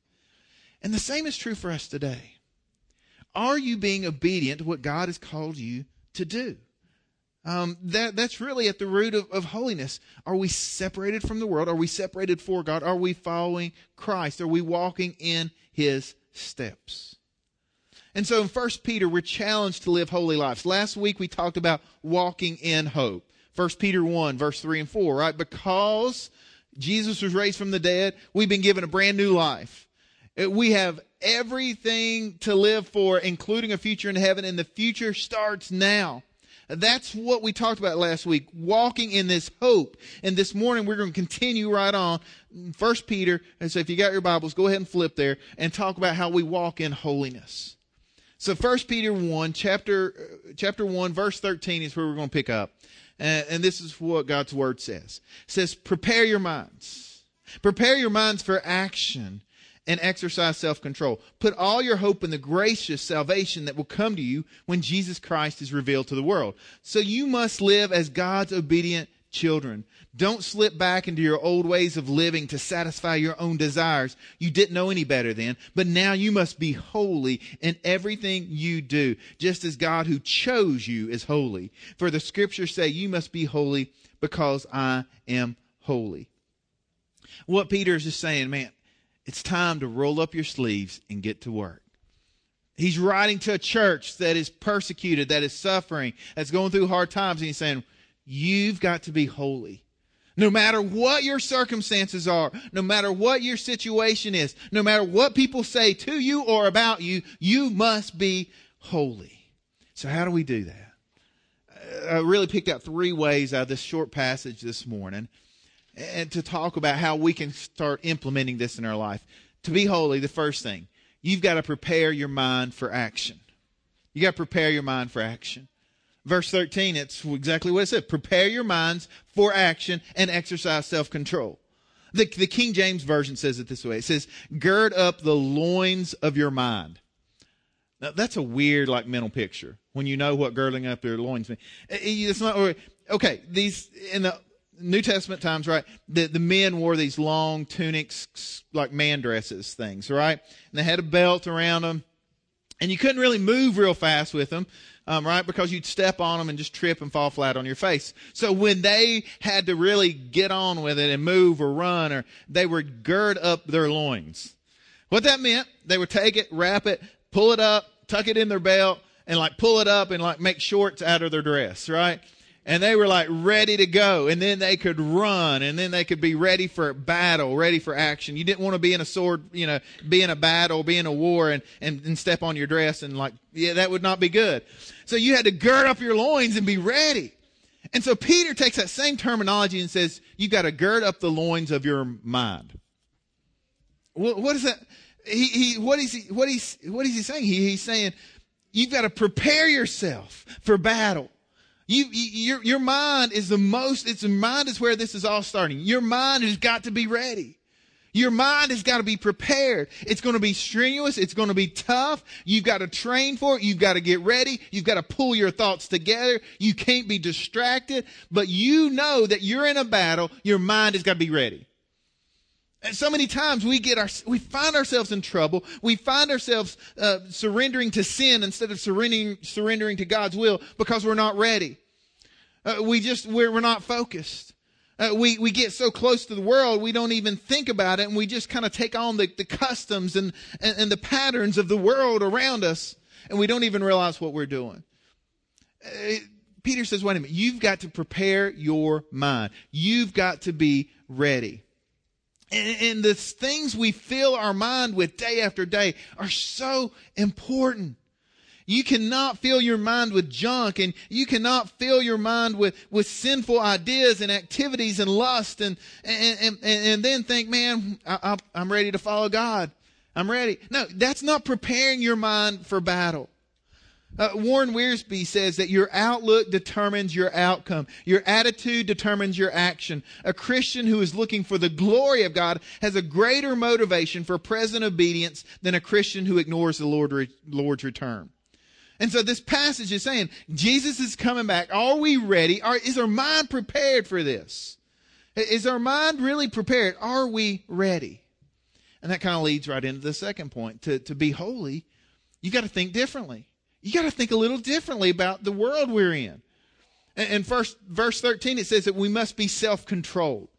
And the same is true for us today. Are you being obedient to what God has called you to do? Um, that, that's really at the root of, of holiness. Are we separated from the world? Are we separated for God? Are we following Christ? Are we walking in His steps? And so in First Peter, we're challenged to live holy lives. Last week we talked about walking in hope. First Peter one, verse three and four, right? Because Jesus was raised from the dead, we've been given a brand new life. We have everything to live for, including a future in heaven, and the future starts now. That's what we talked about last week, walking in this hope. And this morning we're going to continue right on First Peter. And so if you got your Bibles, go ahead and flip there and talk about how we walk in holiness. So First Peter one, chapter, chapter one, verse thirteen is where we're going to pick up. And, and this is what God's Word says. It says, prepare your minds. Prepare your minds for action, and exercise self-control. Put all your hope in the gracious salvation that will come to you when Jesus Christ is revealed to the world. So you must live as God's obedient children. Don't slip back into your old ways of living to satisfy your own desires. You didn't know any better then, but now you must be holy in everything you do, just as God who chose you is holy. For the scriptures say you must be holy because I am holy. What Peter is just saying, man, it's time to roll up your sleeves and get to work. He's writing to a church that is persecuted, that is suffering, that's going through hard times, and he's saying, you've got to be holy. No matter what your circumstances are, no matter what your situation is, no matter what people say to you or about you, you must be holy. So how do we do that? I really picked out three ways out of this short passage this morning and to talk about how we can start implementing this in our life. To be holy, the first thing, you've got to prepare your mind for action. You got to prepare your mind for action. Verse thirteen, it's exactly what it said. Prepare your minds for action and exercise self-control. The, the King James Version says it this way. It says, gird up the loins of your mind. Now, that's a weird, like, mental picture when you know what girding up their loins means. It's not, okay, these, in the New Testament times, right, the, the men wore these long tunics, like man dresses things, right? And they had a belt around them. And you couldn't really move real fast with them, um, right? Because you'd step on them and just trip and fall flat on your face. So when they had to really get on with it and move or run, or they would gird up their loins. What that meant, they would take it, wrap it, pull it up, tuck it in their belt, and like pull it up and like make shorts out of their dress, right? And they were like ready to go. And then they could run. And then they could be ready for battle, ready for action. You didn't want to be in a sword, you know, be in a battle, be in a war and, and, and step on your dress and like, yeah, that would not be good. So you had to gird up your loins and be ready. And so Peter takes that same terminology and says, you've got to gird up the loins of your mind. What, what is that? He, he, what is he, what is, what is he saying? He, he's saying, you've got to prepare yourself for battle. You, you, your, your mind is the most, it's the mind is where this is all starting. Your mind has got to be ready. Your mind has got to be prepared. It's going to be strenuous. It's going to be tough. You've got to train for it. You've got to get ready. You've got to pull your thoughts together. You can't be distracted, but you know that you're in a battle. Your mind has got to be ready. And so many times we get our, we find ourselves in trouble. We find ourselves uh, surrendering to sin instead of surrendering, surrendering to God's will because we're not ready. Uh, we just, we're, we're not focused. Uh, we, we get so close to the world, we don't even think about it, and we just kind of take on the, the customs and, and, and the patterns of the world around us, and we don't even realize what we're doing. Uh, Peter says, wait a minute, you've got to prepare your mind. You've got to be ready. And, and the things we fill our mind with day after day are so important. You cannot fill your mind with junk, and you cannot fill your mind with, with sinful ideas and activities and lust and, and, and, and then think, man, I, I'm ready to follow God. I'm ready. No, that's not preparing your mind for battle. Uh, Warren Wiersbe says that your outlook determines your outcome. Your attitude determines your action. A Christian who is looking for the glory of God has a greater motivation for present obedience than a Christian who ignores the Lord re- Lord's return. And so this passage is saying, Jesus is coming back. Are we ready? Are, is our mind prepared for this? Is our mind really prepared? Are we ready? And that kind of leads right into the second point. To, to be holy, you got to think differently. You got to think a little differently about the world we're in. And, and first, verse thirteen, it says that we must be self-controlled.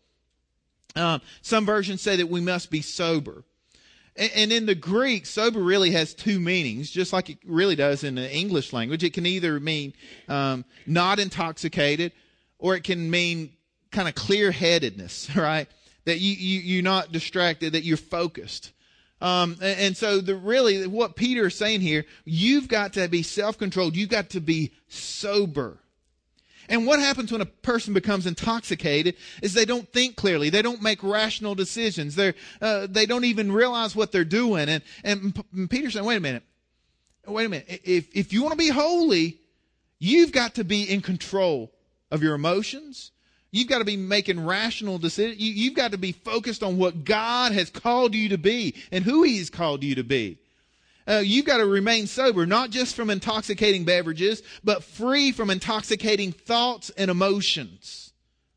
Um, some versions say that we must be sober. And, and in the Greek, sober really has two meanings, just like it really does in the English language. It can either mean um, not intoxicated, or it can mean kind of clear-headedness, right? That you, you, you're not distracted, that you're focused. Um, and, and so the really what Peter is saying here, you've got to be self-controlled. You've got to be sober. And what happens when a person becomes intoxicated is they don't think clearly. They don't make rational decisions. They're, uh, they don't even realize what they're doing. And, and Peter's saying, wait a minute. Wait a minute. If, if you want to be holy, you've got to be in control of your emotions. You've got to be making rational decisions. You, you've got to be focused on what God has called you to be and who He's called you to be. Uh, you've got to remain sober, not just from intoxicating beverages, but free from intoxicating thoughts and emotions.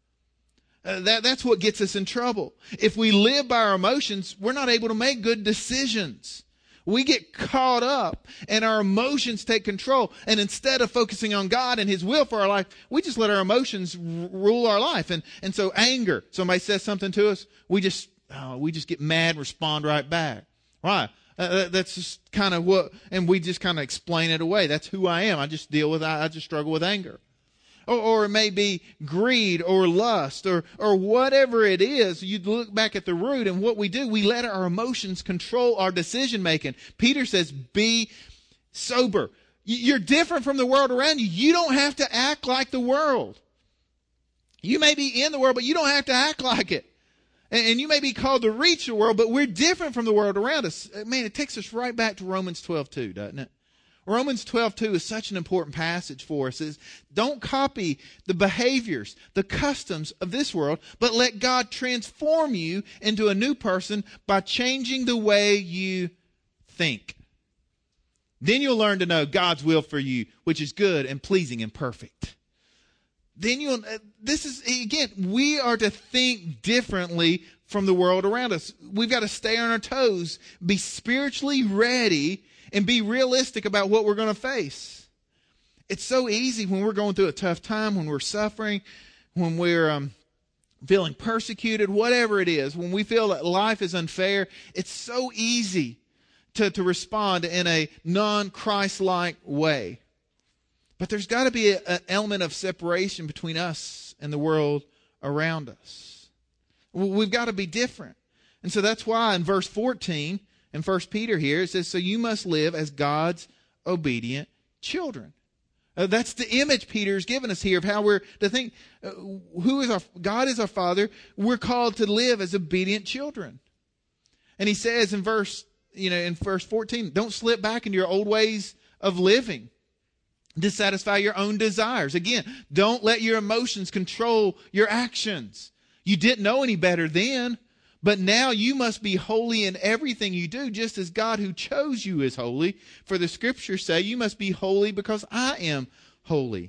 Uh, that, that's what gets us in trouble. If we live by our emotions, we're not able to make good decisions. We get caught up and our emotions take control. And instead of focusing on God and His will for our life, we just let our emotions r- rule our life. And, and so anger, somebody says something to us, we just, oh, we just get mad, respond right back. Why? Uh, that's just kind of what, and we just kind of explain it away. That's who I am. I just deal with, I, I just struggle with anger. Or, or it may be greed or lust or, or whatever it is. You look back at the root, and what we do, we let our emotions control our decision making. Peter says, be sober. You're different from the world around you. You don't have to act like the world. You may be in the world, but you don't have to act like it. And, and you may be called to reach the world, but we're different from the world around us. Man, it takes us right back to Romans twelve two, doesn't it? Romans twelve two is such an important passage for us. Is don't copy the behaviors, the customs of this world, but let God transform you into a new person by changing the way you think. Then you'll learn to know God's will for you, which is good and pleasing and perfect. Then you'll, this is, again, we are to think differently from the world around us. We've got to stay on our toes, be spiritually ready, and be realistic about what we're going to face. It's so easy when we're going through a tough time, when we're suffering, when we're um, feeling persecuted, whatever it is, when we feel that life is unfair, it's so easy to, to respond in a non-Christ-like way. But there's got to be an element of separation between us and the world around us. We've got to be different. And so that's why in verse fourteen, in First Peter here, it says, so you must live as God's obedient children. Uh, that's the image Peter's given us here of how we're to think. Uh, who is our God is our Father. We're called to live as obedient children. And he says in verse, you know, in verse fourteen, don't slip back into your old ways of living to satisfy your own desires. Again, don't let your emotions control your actions. You didn't know any better then. But now you must be holy in everything you do, just as God who chose you is holy. For the scriptures say, you must be holy because I am holy.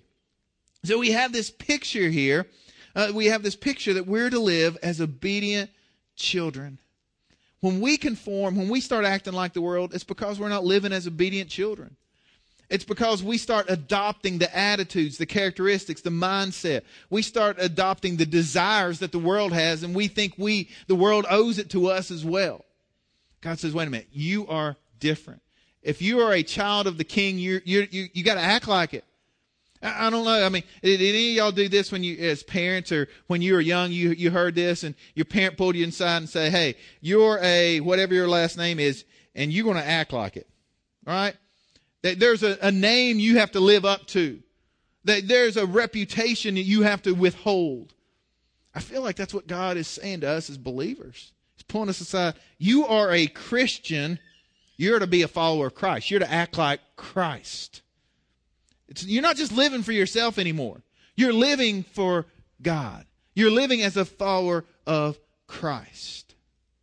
So we have this picture here. Uh, we have this picture that we're to live as obedient children. When we conform, when we start acting like the world, it's because we're not living as obedient children. It's because we start adopting the attitudes, the characteristics, the mindset. We start adopting the desires that the world has, and we think we, the world owes it to us as well. God says, wait a minute, you are different. If you are a child of the King, you're, you're, you you got to act like it. I, I don't know. I mean, did, did any of y'all do this when you, as parents, or when you were young, you you heard this, and your parent pulled you inside and say, hey, you're a, whatever your last name is, and you're going to act like it. All right? There's a, a name you have to live up to. There's a reputation that you have to withhold. I feel like that's what God is saying to us as believers. He's pulling us aside. You are a Christian. You're to be a follower of Christ. You're to act like Christ. It's, you're not just living for yourself anymore. You're living for God. You're living as a follower of Christ.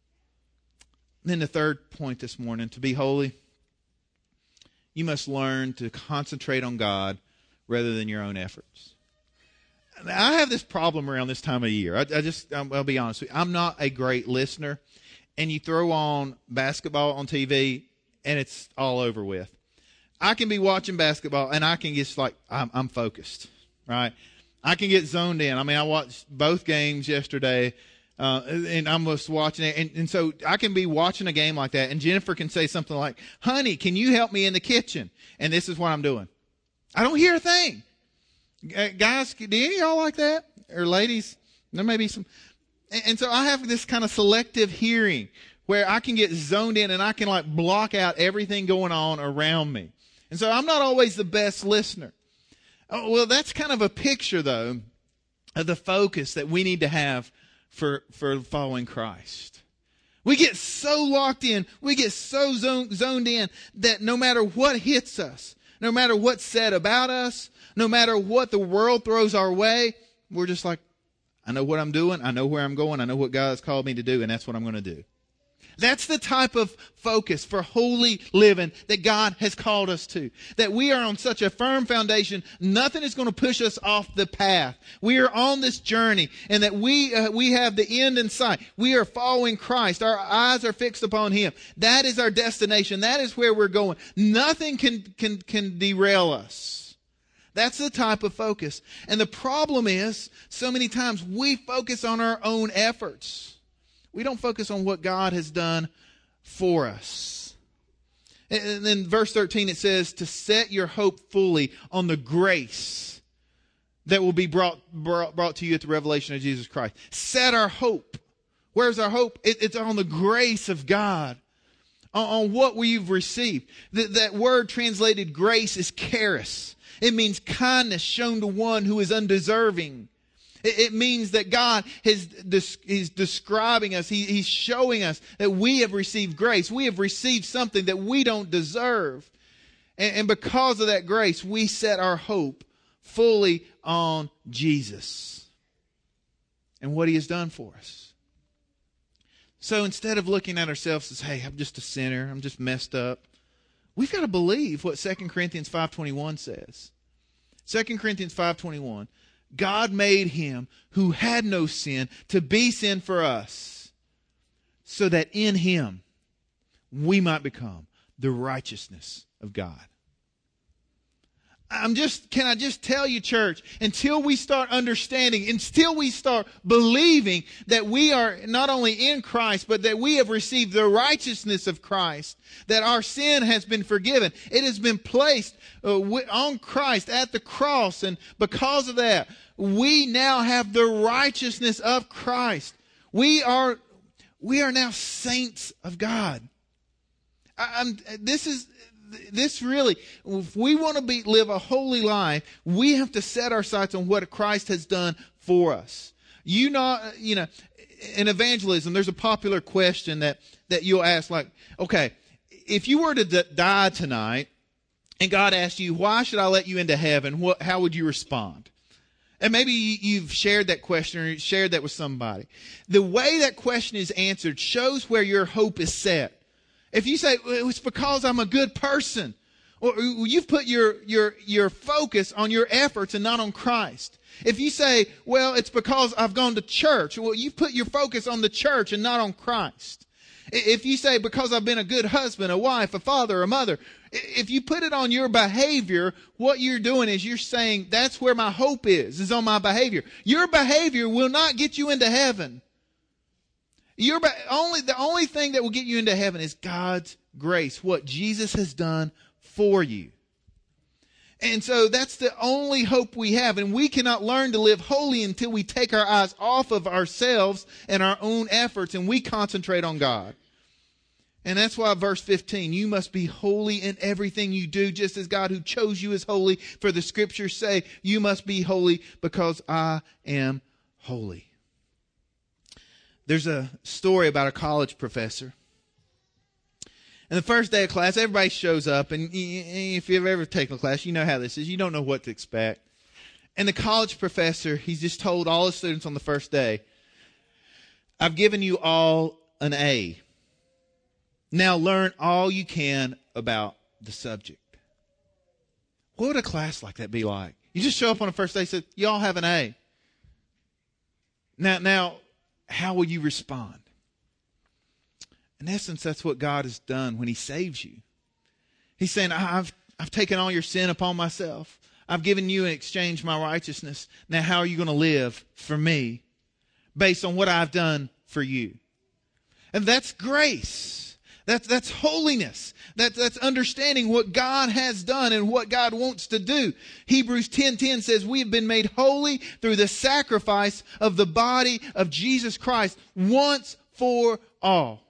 And then the third point this morning, to be holy, you must learn to concentrate on God rather than your own efforts. Now, I have this problem around this time of year. I, I just, I'll be honest with you. I'm not a great listener. And you throw on basketball on T V, and it's all over with. I can be watching basketball, and I can just like, I'm, I'm focused, right? I can get zoned in. I mean, I watched both games yesterday. Uh, and I'm just watching it. And, and so I can be watching a game like that. And Jennifer can say something like, honey, can you help me in the kitchen? And this is what I'm doing. I don't hear a thing. Guys, do any of y'all like that? Or ladies? There may be some. And, and so I have this kind of selective hearing where I can get zoned in and I can like block out everything going on around me. And so I'm not always the best listener. Oh, well, that's kind of a picture, though, of the focus that we need to have for for following Christ. We get so locked in, we get so zoned, zoned in that no matter what hits us, no matter what's said about us, no matter what the world throws our way, we're just like, I know what I'm doing. I know where I'm going. I know what God has called me to do, and that's what I'm going to do. That's the type of focus for holy living that God has called us to. That we are on such a firm foundation, nothing is going to push us off the path. We are on this journey, and that we uh, we have the end in sight. We are following Christ. Our eyes are fixed upon Him. That is our destination. That is where we're going. Nothing can can can derail us. That's the type of focus. And the problem is, so many times we focus on our own efforts. We don't focus on what God has done for us. And then verse thirteen, it says, to set your hope fully on the grace that will be brought, brought, brought to you at the revelation of Jesus Christ. Set our hope. Where's our hope? It, it's on the grace of God, on, on what we've received. That, that word translated grace is charis. It means kindness shown to one who is undeserving. It means that God is He's describing us. He, he's showing us that we have received grace. We have received something that we don't deserve. And, and because of that grace, we set our hope fully on Jesus and what He has done for us. So instead of looking at ourselves as, hey, I'm just a sinner, I'm just messed up, we've got to believe what Second Corinthians five twenty-one says. Second Corinthians five twenty-one. God made Him who had no sin to be sin for us, so that in Him we might become the righteousness of God. I'm just, can I just tell you, church, until we start understanding, until we start believing that we are not only in Christ, but that we have received the righteousness of Christ, that our sin has been forgiven. It has been placed uh, on Christ at the cross, and because of that, we now have the righteousness of Christ. We are, we are now saints of God. I, I'm, this is... This really, if we want to be live a holy life, we have to set our sights on what Christ has done for us. You know, you know, in evangelism, there's a popular question that, that you'll ask, like, okay, if you were to d- die tonight and God asked you, why should I let you into heaven? What, how would you respond? And maybe you've shared that question or shared that with somebody. The way that question is answered shows where your hope is set. If you say, well, it's because I'm a good person, or you've put your, your, your focus on your efforts and not on Christ. If you say, well, it's because I've gone to church, well, you've put your focus on the church and not on Christ. If you say, because I've been a good husband, a wife, a father, a mother, if you put it on your behavior, what you're doing is you're saying, that's where my hope is, is on my behavior. Your behavior will not get you into heaven. You're only, the only thing that will get you into heaven is God's grace, what Jesus has done for you. And so that's the only hope we have. And we cannot learn to live holy until we take our eyes off of ourselves and our own efforts and we concentrate on God. And that's why verse fifteen, you must be holy in everything you do, just as God who chose you is holy. For the scriptures say, you must be holy because I am holy. There's a story about a college professor. And the first day of class, everybody shows up. And if you've ever taken a class, you know how this is. You don't know what to expect. And the college professor, he's just told all the students on the first day, I've given you all an A. Now learn all you can about the subject. What would a class like that be like? You just show up on the first day and say, you all have an A. Now, now, how will you respond? In essence, that's what God has done when He saves you. He's saying, I've, I've taken all your sin upon myself. I've given you in exchange my righteousness. Now, how are you going to live for me based on what I've done for you? And that's grace. That's, that's holiness. That, that's understanding what God has done and what God wants to do. Hebrews ten ten says we have been made holy through the sacrifice of the body of Jesus Christ once for all.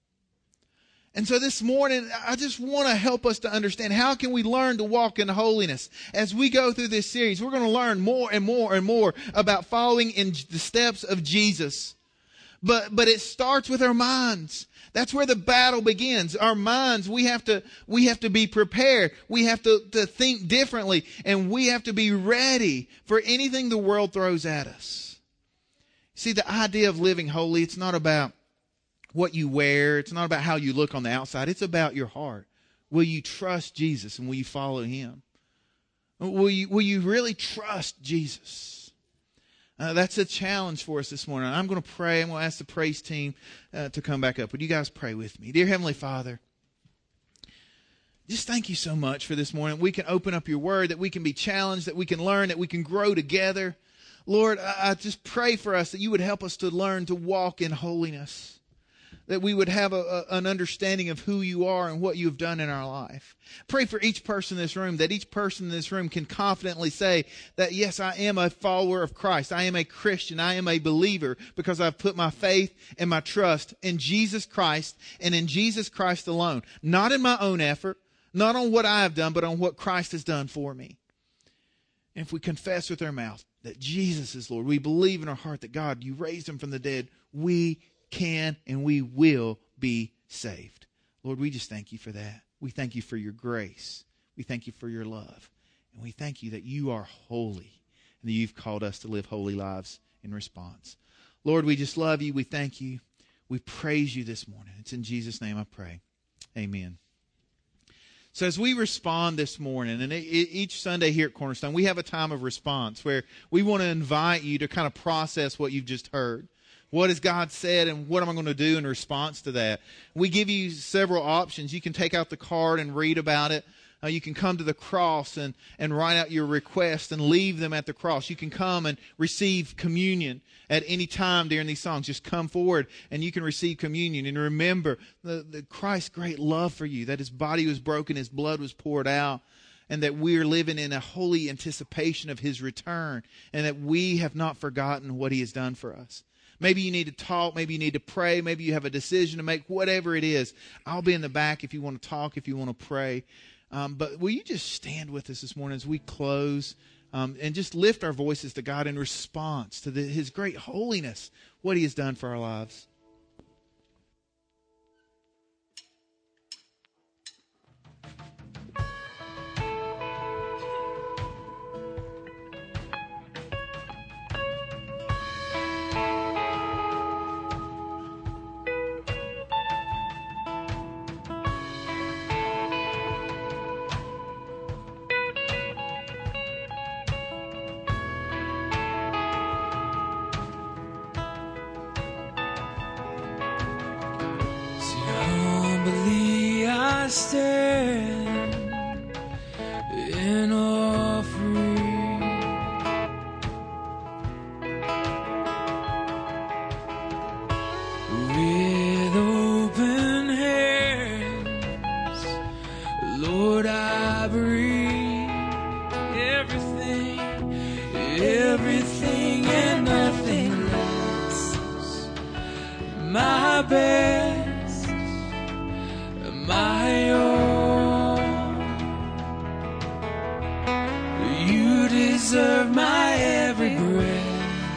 And so this morning, I just want to help us to understand how can we learn to walk in holiness. As we go through this series, we're going to learn more and more and more about following in the steps of Jesus. But, but it starts with our minds. That's where the battle begins. Our minds, we have to, we have to be prepared. We have to, to think differently, and we have to be ready for anything the world throws at us. See, the idea of living holy, it's not about what you wear. It's not about how you look on the outside. It's about your heart. Will you trust Jesus and will you follow him? Will you, will you really trust Jesus? Uh, that's a challenge for us this morning. I'm going to pray. I'm going to ask the praise team uh, to come back up. Would you guys pray with me? Dear Heavenly Father, just thank you so much for this morning. We can open up your word, that we can be challenged, that we can learn, that we can grow together. Lord, I, I just pray for us that you would help us to learn to walk in holiness. That we would have a, a, an understanding of who you are and what you have done in our life. Pray for each person in this room, that each person in this room can confidently say that, yes, I am a follower of Christ. I am a Christian. I am a believer because I've put my faith and my trust in Jesus Christ and in Jesus Christ alone. Not in my own effort, not on what I have done, but on what Christ has done for me. And if we confess with our mouth that Jesus is Lord, we believe in our heart that God, you raised him from the dead, we can and we will be saved. Lord, we just thank you for that. We thank you for your grace. We thank you for your love. And we thank you that you are holy and that you've called us to live holy lives in response. Lord, we just love you. We thank you. We praise you this morning. It's in Jesus' name I pray. Amen. So as we respond this morning, and each Sunday here at Cornerstone, we have a time of response where we want to invite you to kind of process what you've just heard. What has God said and what am I going to do in response to that? We give you several options. You can take out the card and read about it. Uh, you can come to the cross and, and write out your request and leave them at the cross. You can come and receive communion at any time during these songs. Just come forward and you can receive communion. And remember the, the Christ's great love for you, that his body was broken, his blood was poured out, and that we're living in a holy anticipation of his return, and that we have not forgotten what he has done for us. Maybe you need to talk. Maybe you need to pray. Maybe you have a decision to make. Whatever it is, I'll be in the back if you want to talk, if you want to pray. Um, but will you just stand with us this morning as we close um, and just lift our voices to God in response to the, his great holiness, what he has done for our lives. I stand in offering with open hands. Lord, I bring everything, everything and nothing less. My best, my own. You deserve my every breath,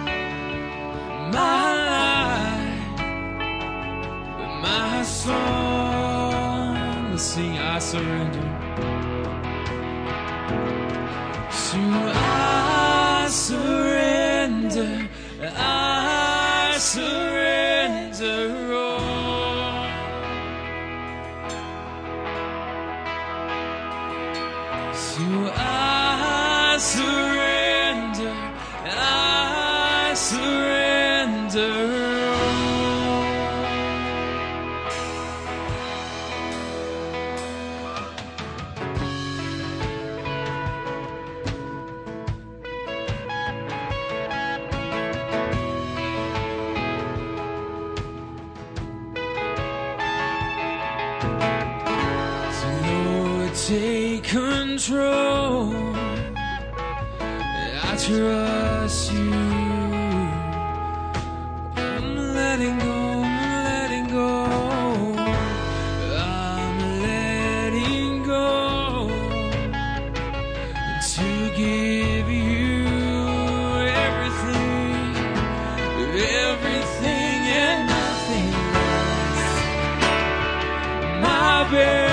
my life, my song. Let's sing, I surrender. So I surrender, I surrender all. So I surrender, I surrender So Lord, take control. I trust you. I'm letting go, I'm letting go. I'm letting go to give you everything, everything and nothing less. My best.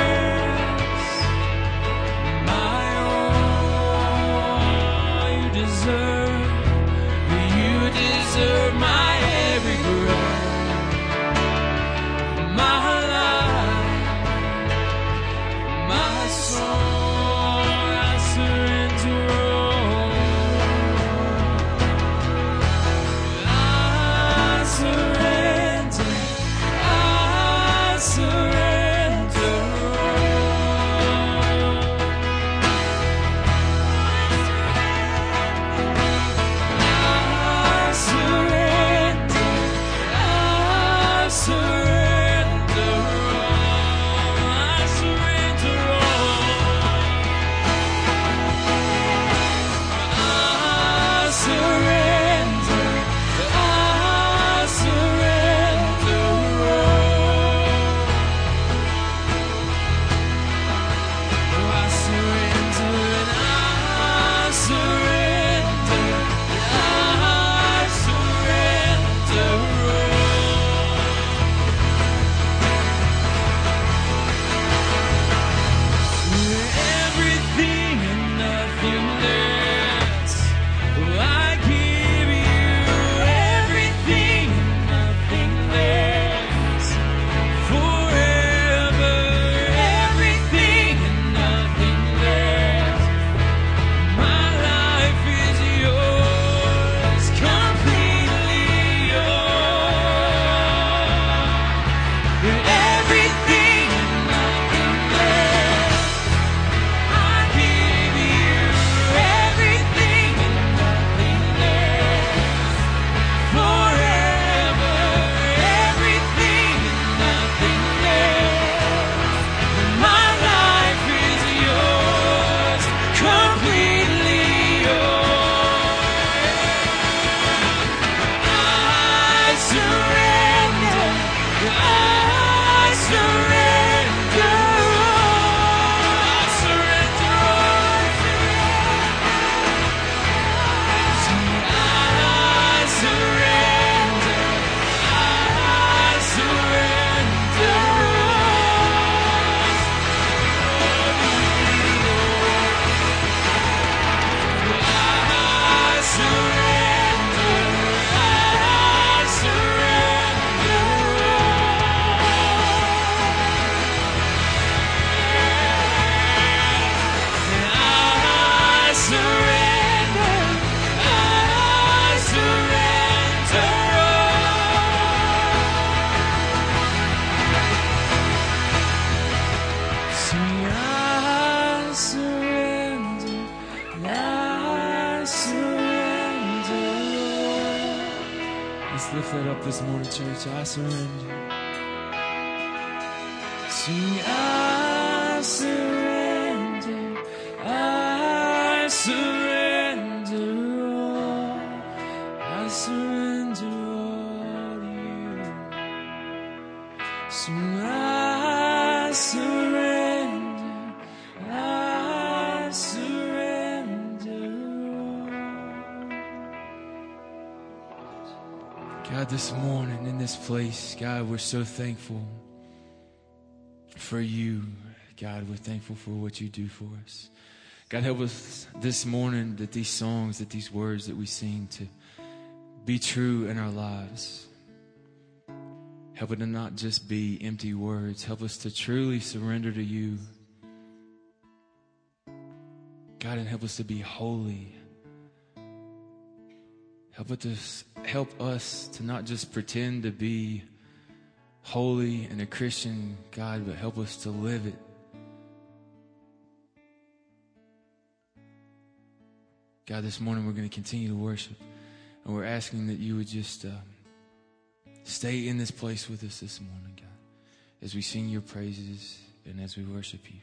up this morning, church. I surrender. Sing, I surrender. I surrender all. I surrender all to you. Sing, I surrender. I surrender all. God, this morning in this place, God, we're so thankful for you. God, we're thankful for what you do for us. God, help us this morning that these songs, that these words that we sing to be true in our lives. Help it to not just be empty words. Help us to truly surrender to you. God, and help us to be holy. Help us to, help us to not just pretend to be holy and a Christian, God, but help us to live it. God, this morning we're going to continue to worship, and we're asking that you would just uh, stay in this place with us this morning, God, as we sing your praises and as we worship you.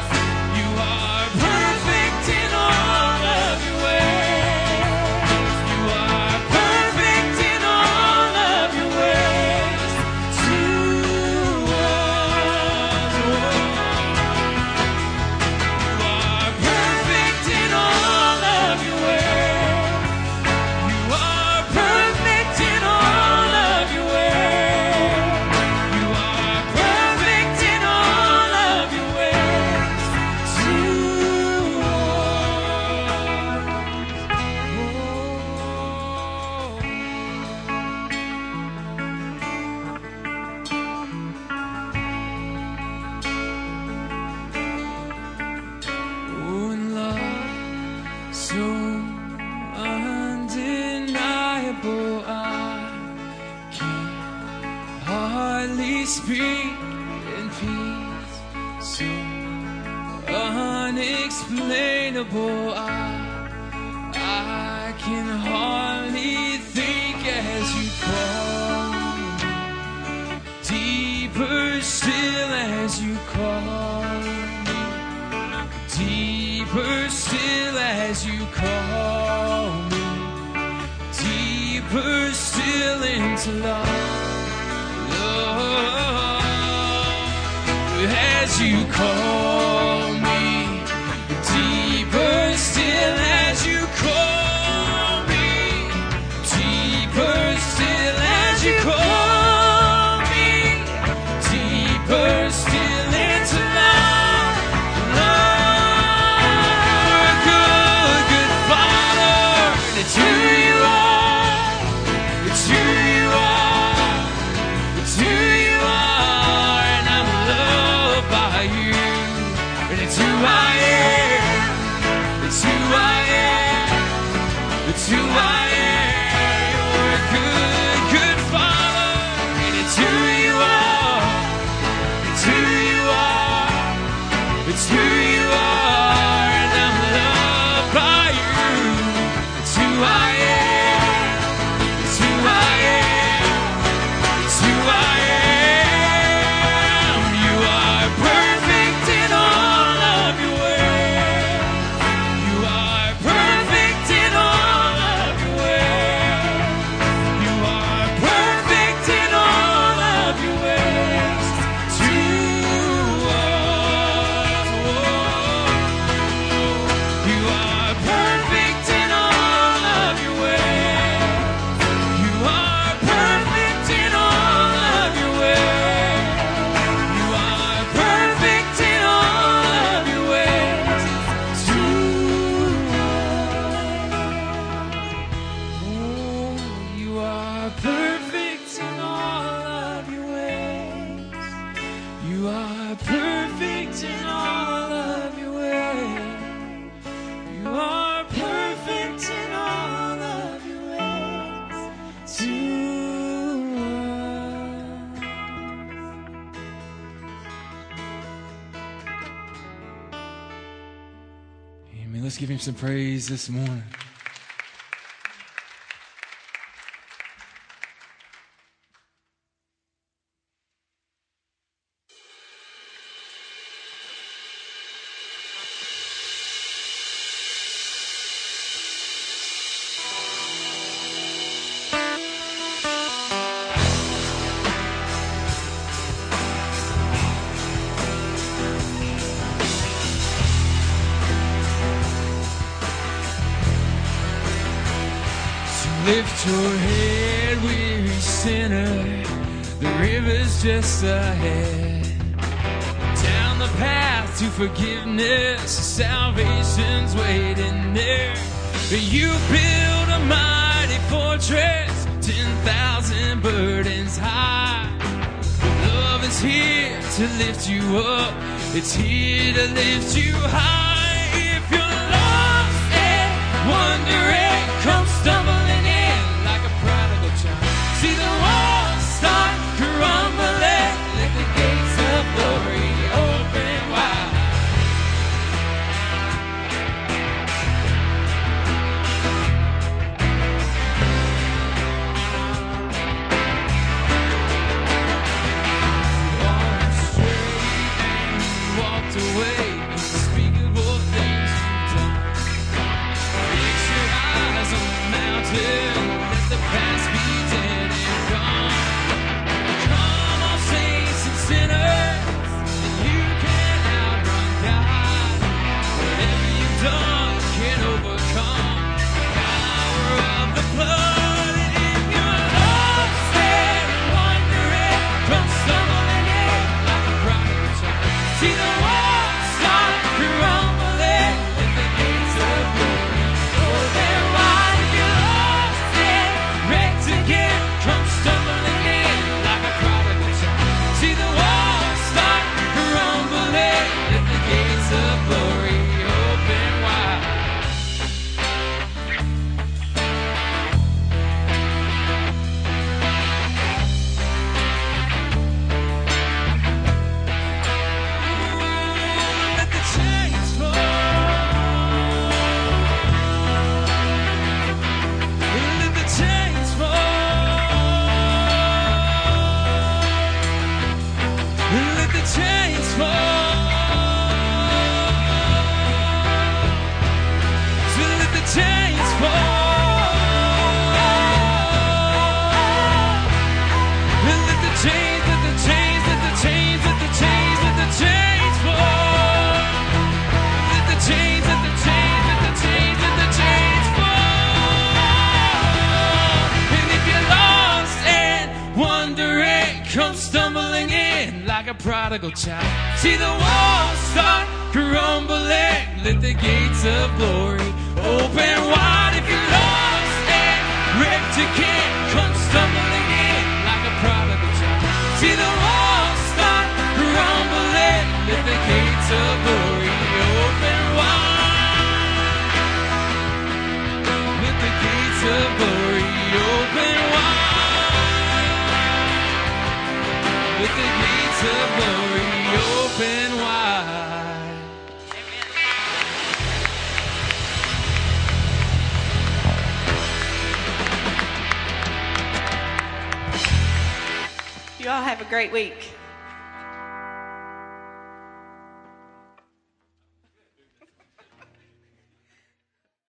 You are perfect in all of your ways. speak in peace, so unexplainable. I, I can hardly think as you call me, deeper still as you call me, deeper still as you call me, deeper still into love. As you call me, deeper still as you call me, deeper still as you call me, deeper still into love, love. A good, good Father, it's who you are, it's who you are, it's who you are. It's who I am, it's who I am, it's who I am. You're a good, good Father, and it's who you are, it's who you are, it's who you are, and I'm loved by you. It's who I am, it's who I am, it's who I am. You are perfect in all of your ways. You are perfect in all of your ways. You are perfect in all of your ways to us. You are perfect in all of your ways. You are perfect in all of your ways. You are perfect in all of your ways to us. Oh, you are perfect in all of your ways. You are perfect in all of your ways. You are perfect in all of your ways to us. Amen. Let's give him some praise this morning. Lift your head, weary sinner. The river's just ahead. Down the path to forgiveness, salvation's waiting there. You build a mighty fortress, ten thousand burdens high. Love is here to lift you up. It's here to lift you high. If you're lost and wondering, come stumbling in like a prodigal child. See the walls start crumbling, let the gates of glory open wide. You walked straight and you walked away. The speaker voice chains fall. Let the chains, let the chains, let the chains, let the chains, let the chains fall. Let the chains, let the chains, let the chains, let the chains fall. And if you're lost and wondering, come stumbling in like a prodigal child. See the walls start crumbling. Let the gates of glory open wide. If you're lost and wrecked again, come stumbling in like a prodigal child. See the walls start crumbling. Let the gates of glory open wide. Let the gates of glory open wide. Let the gates of glory open wide. You all have a great week.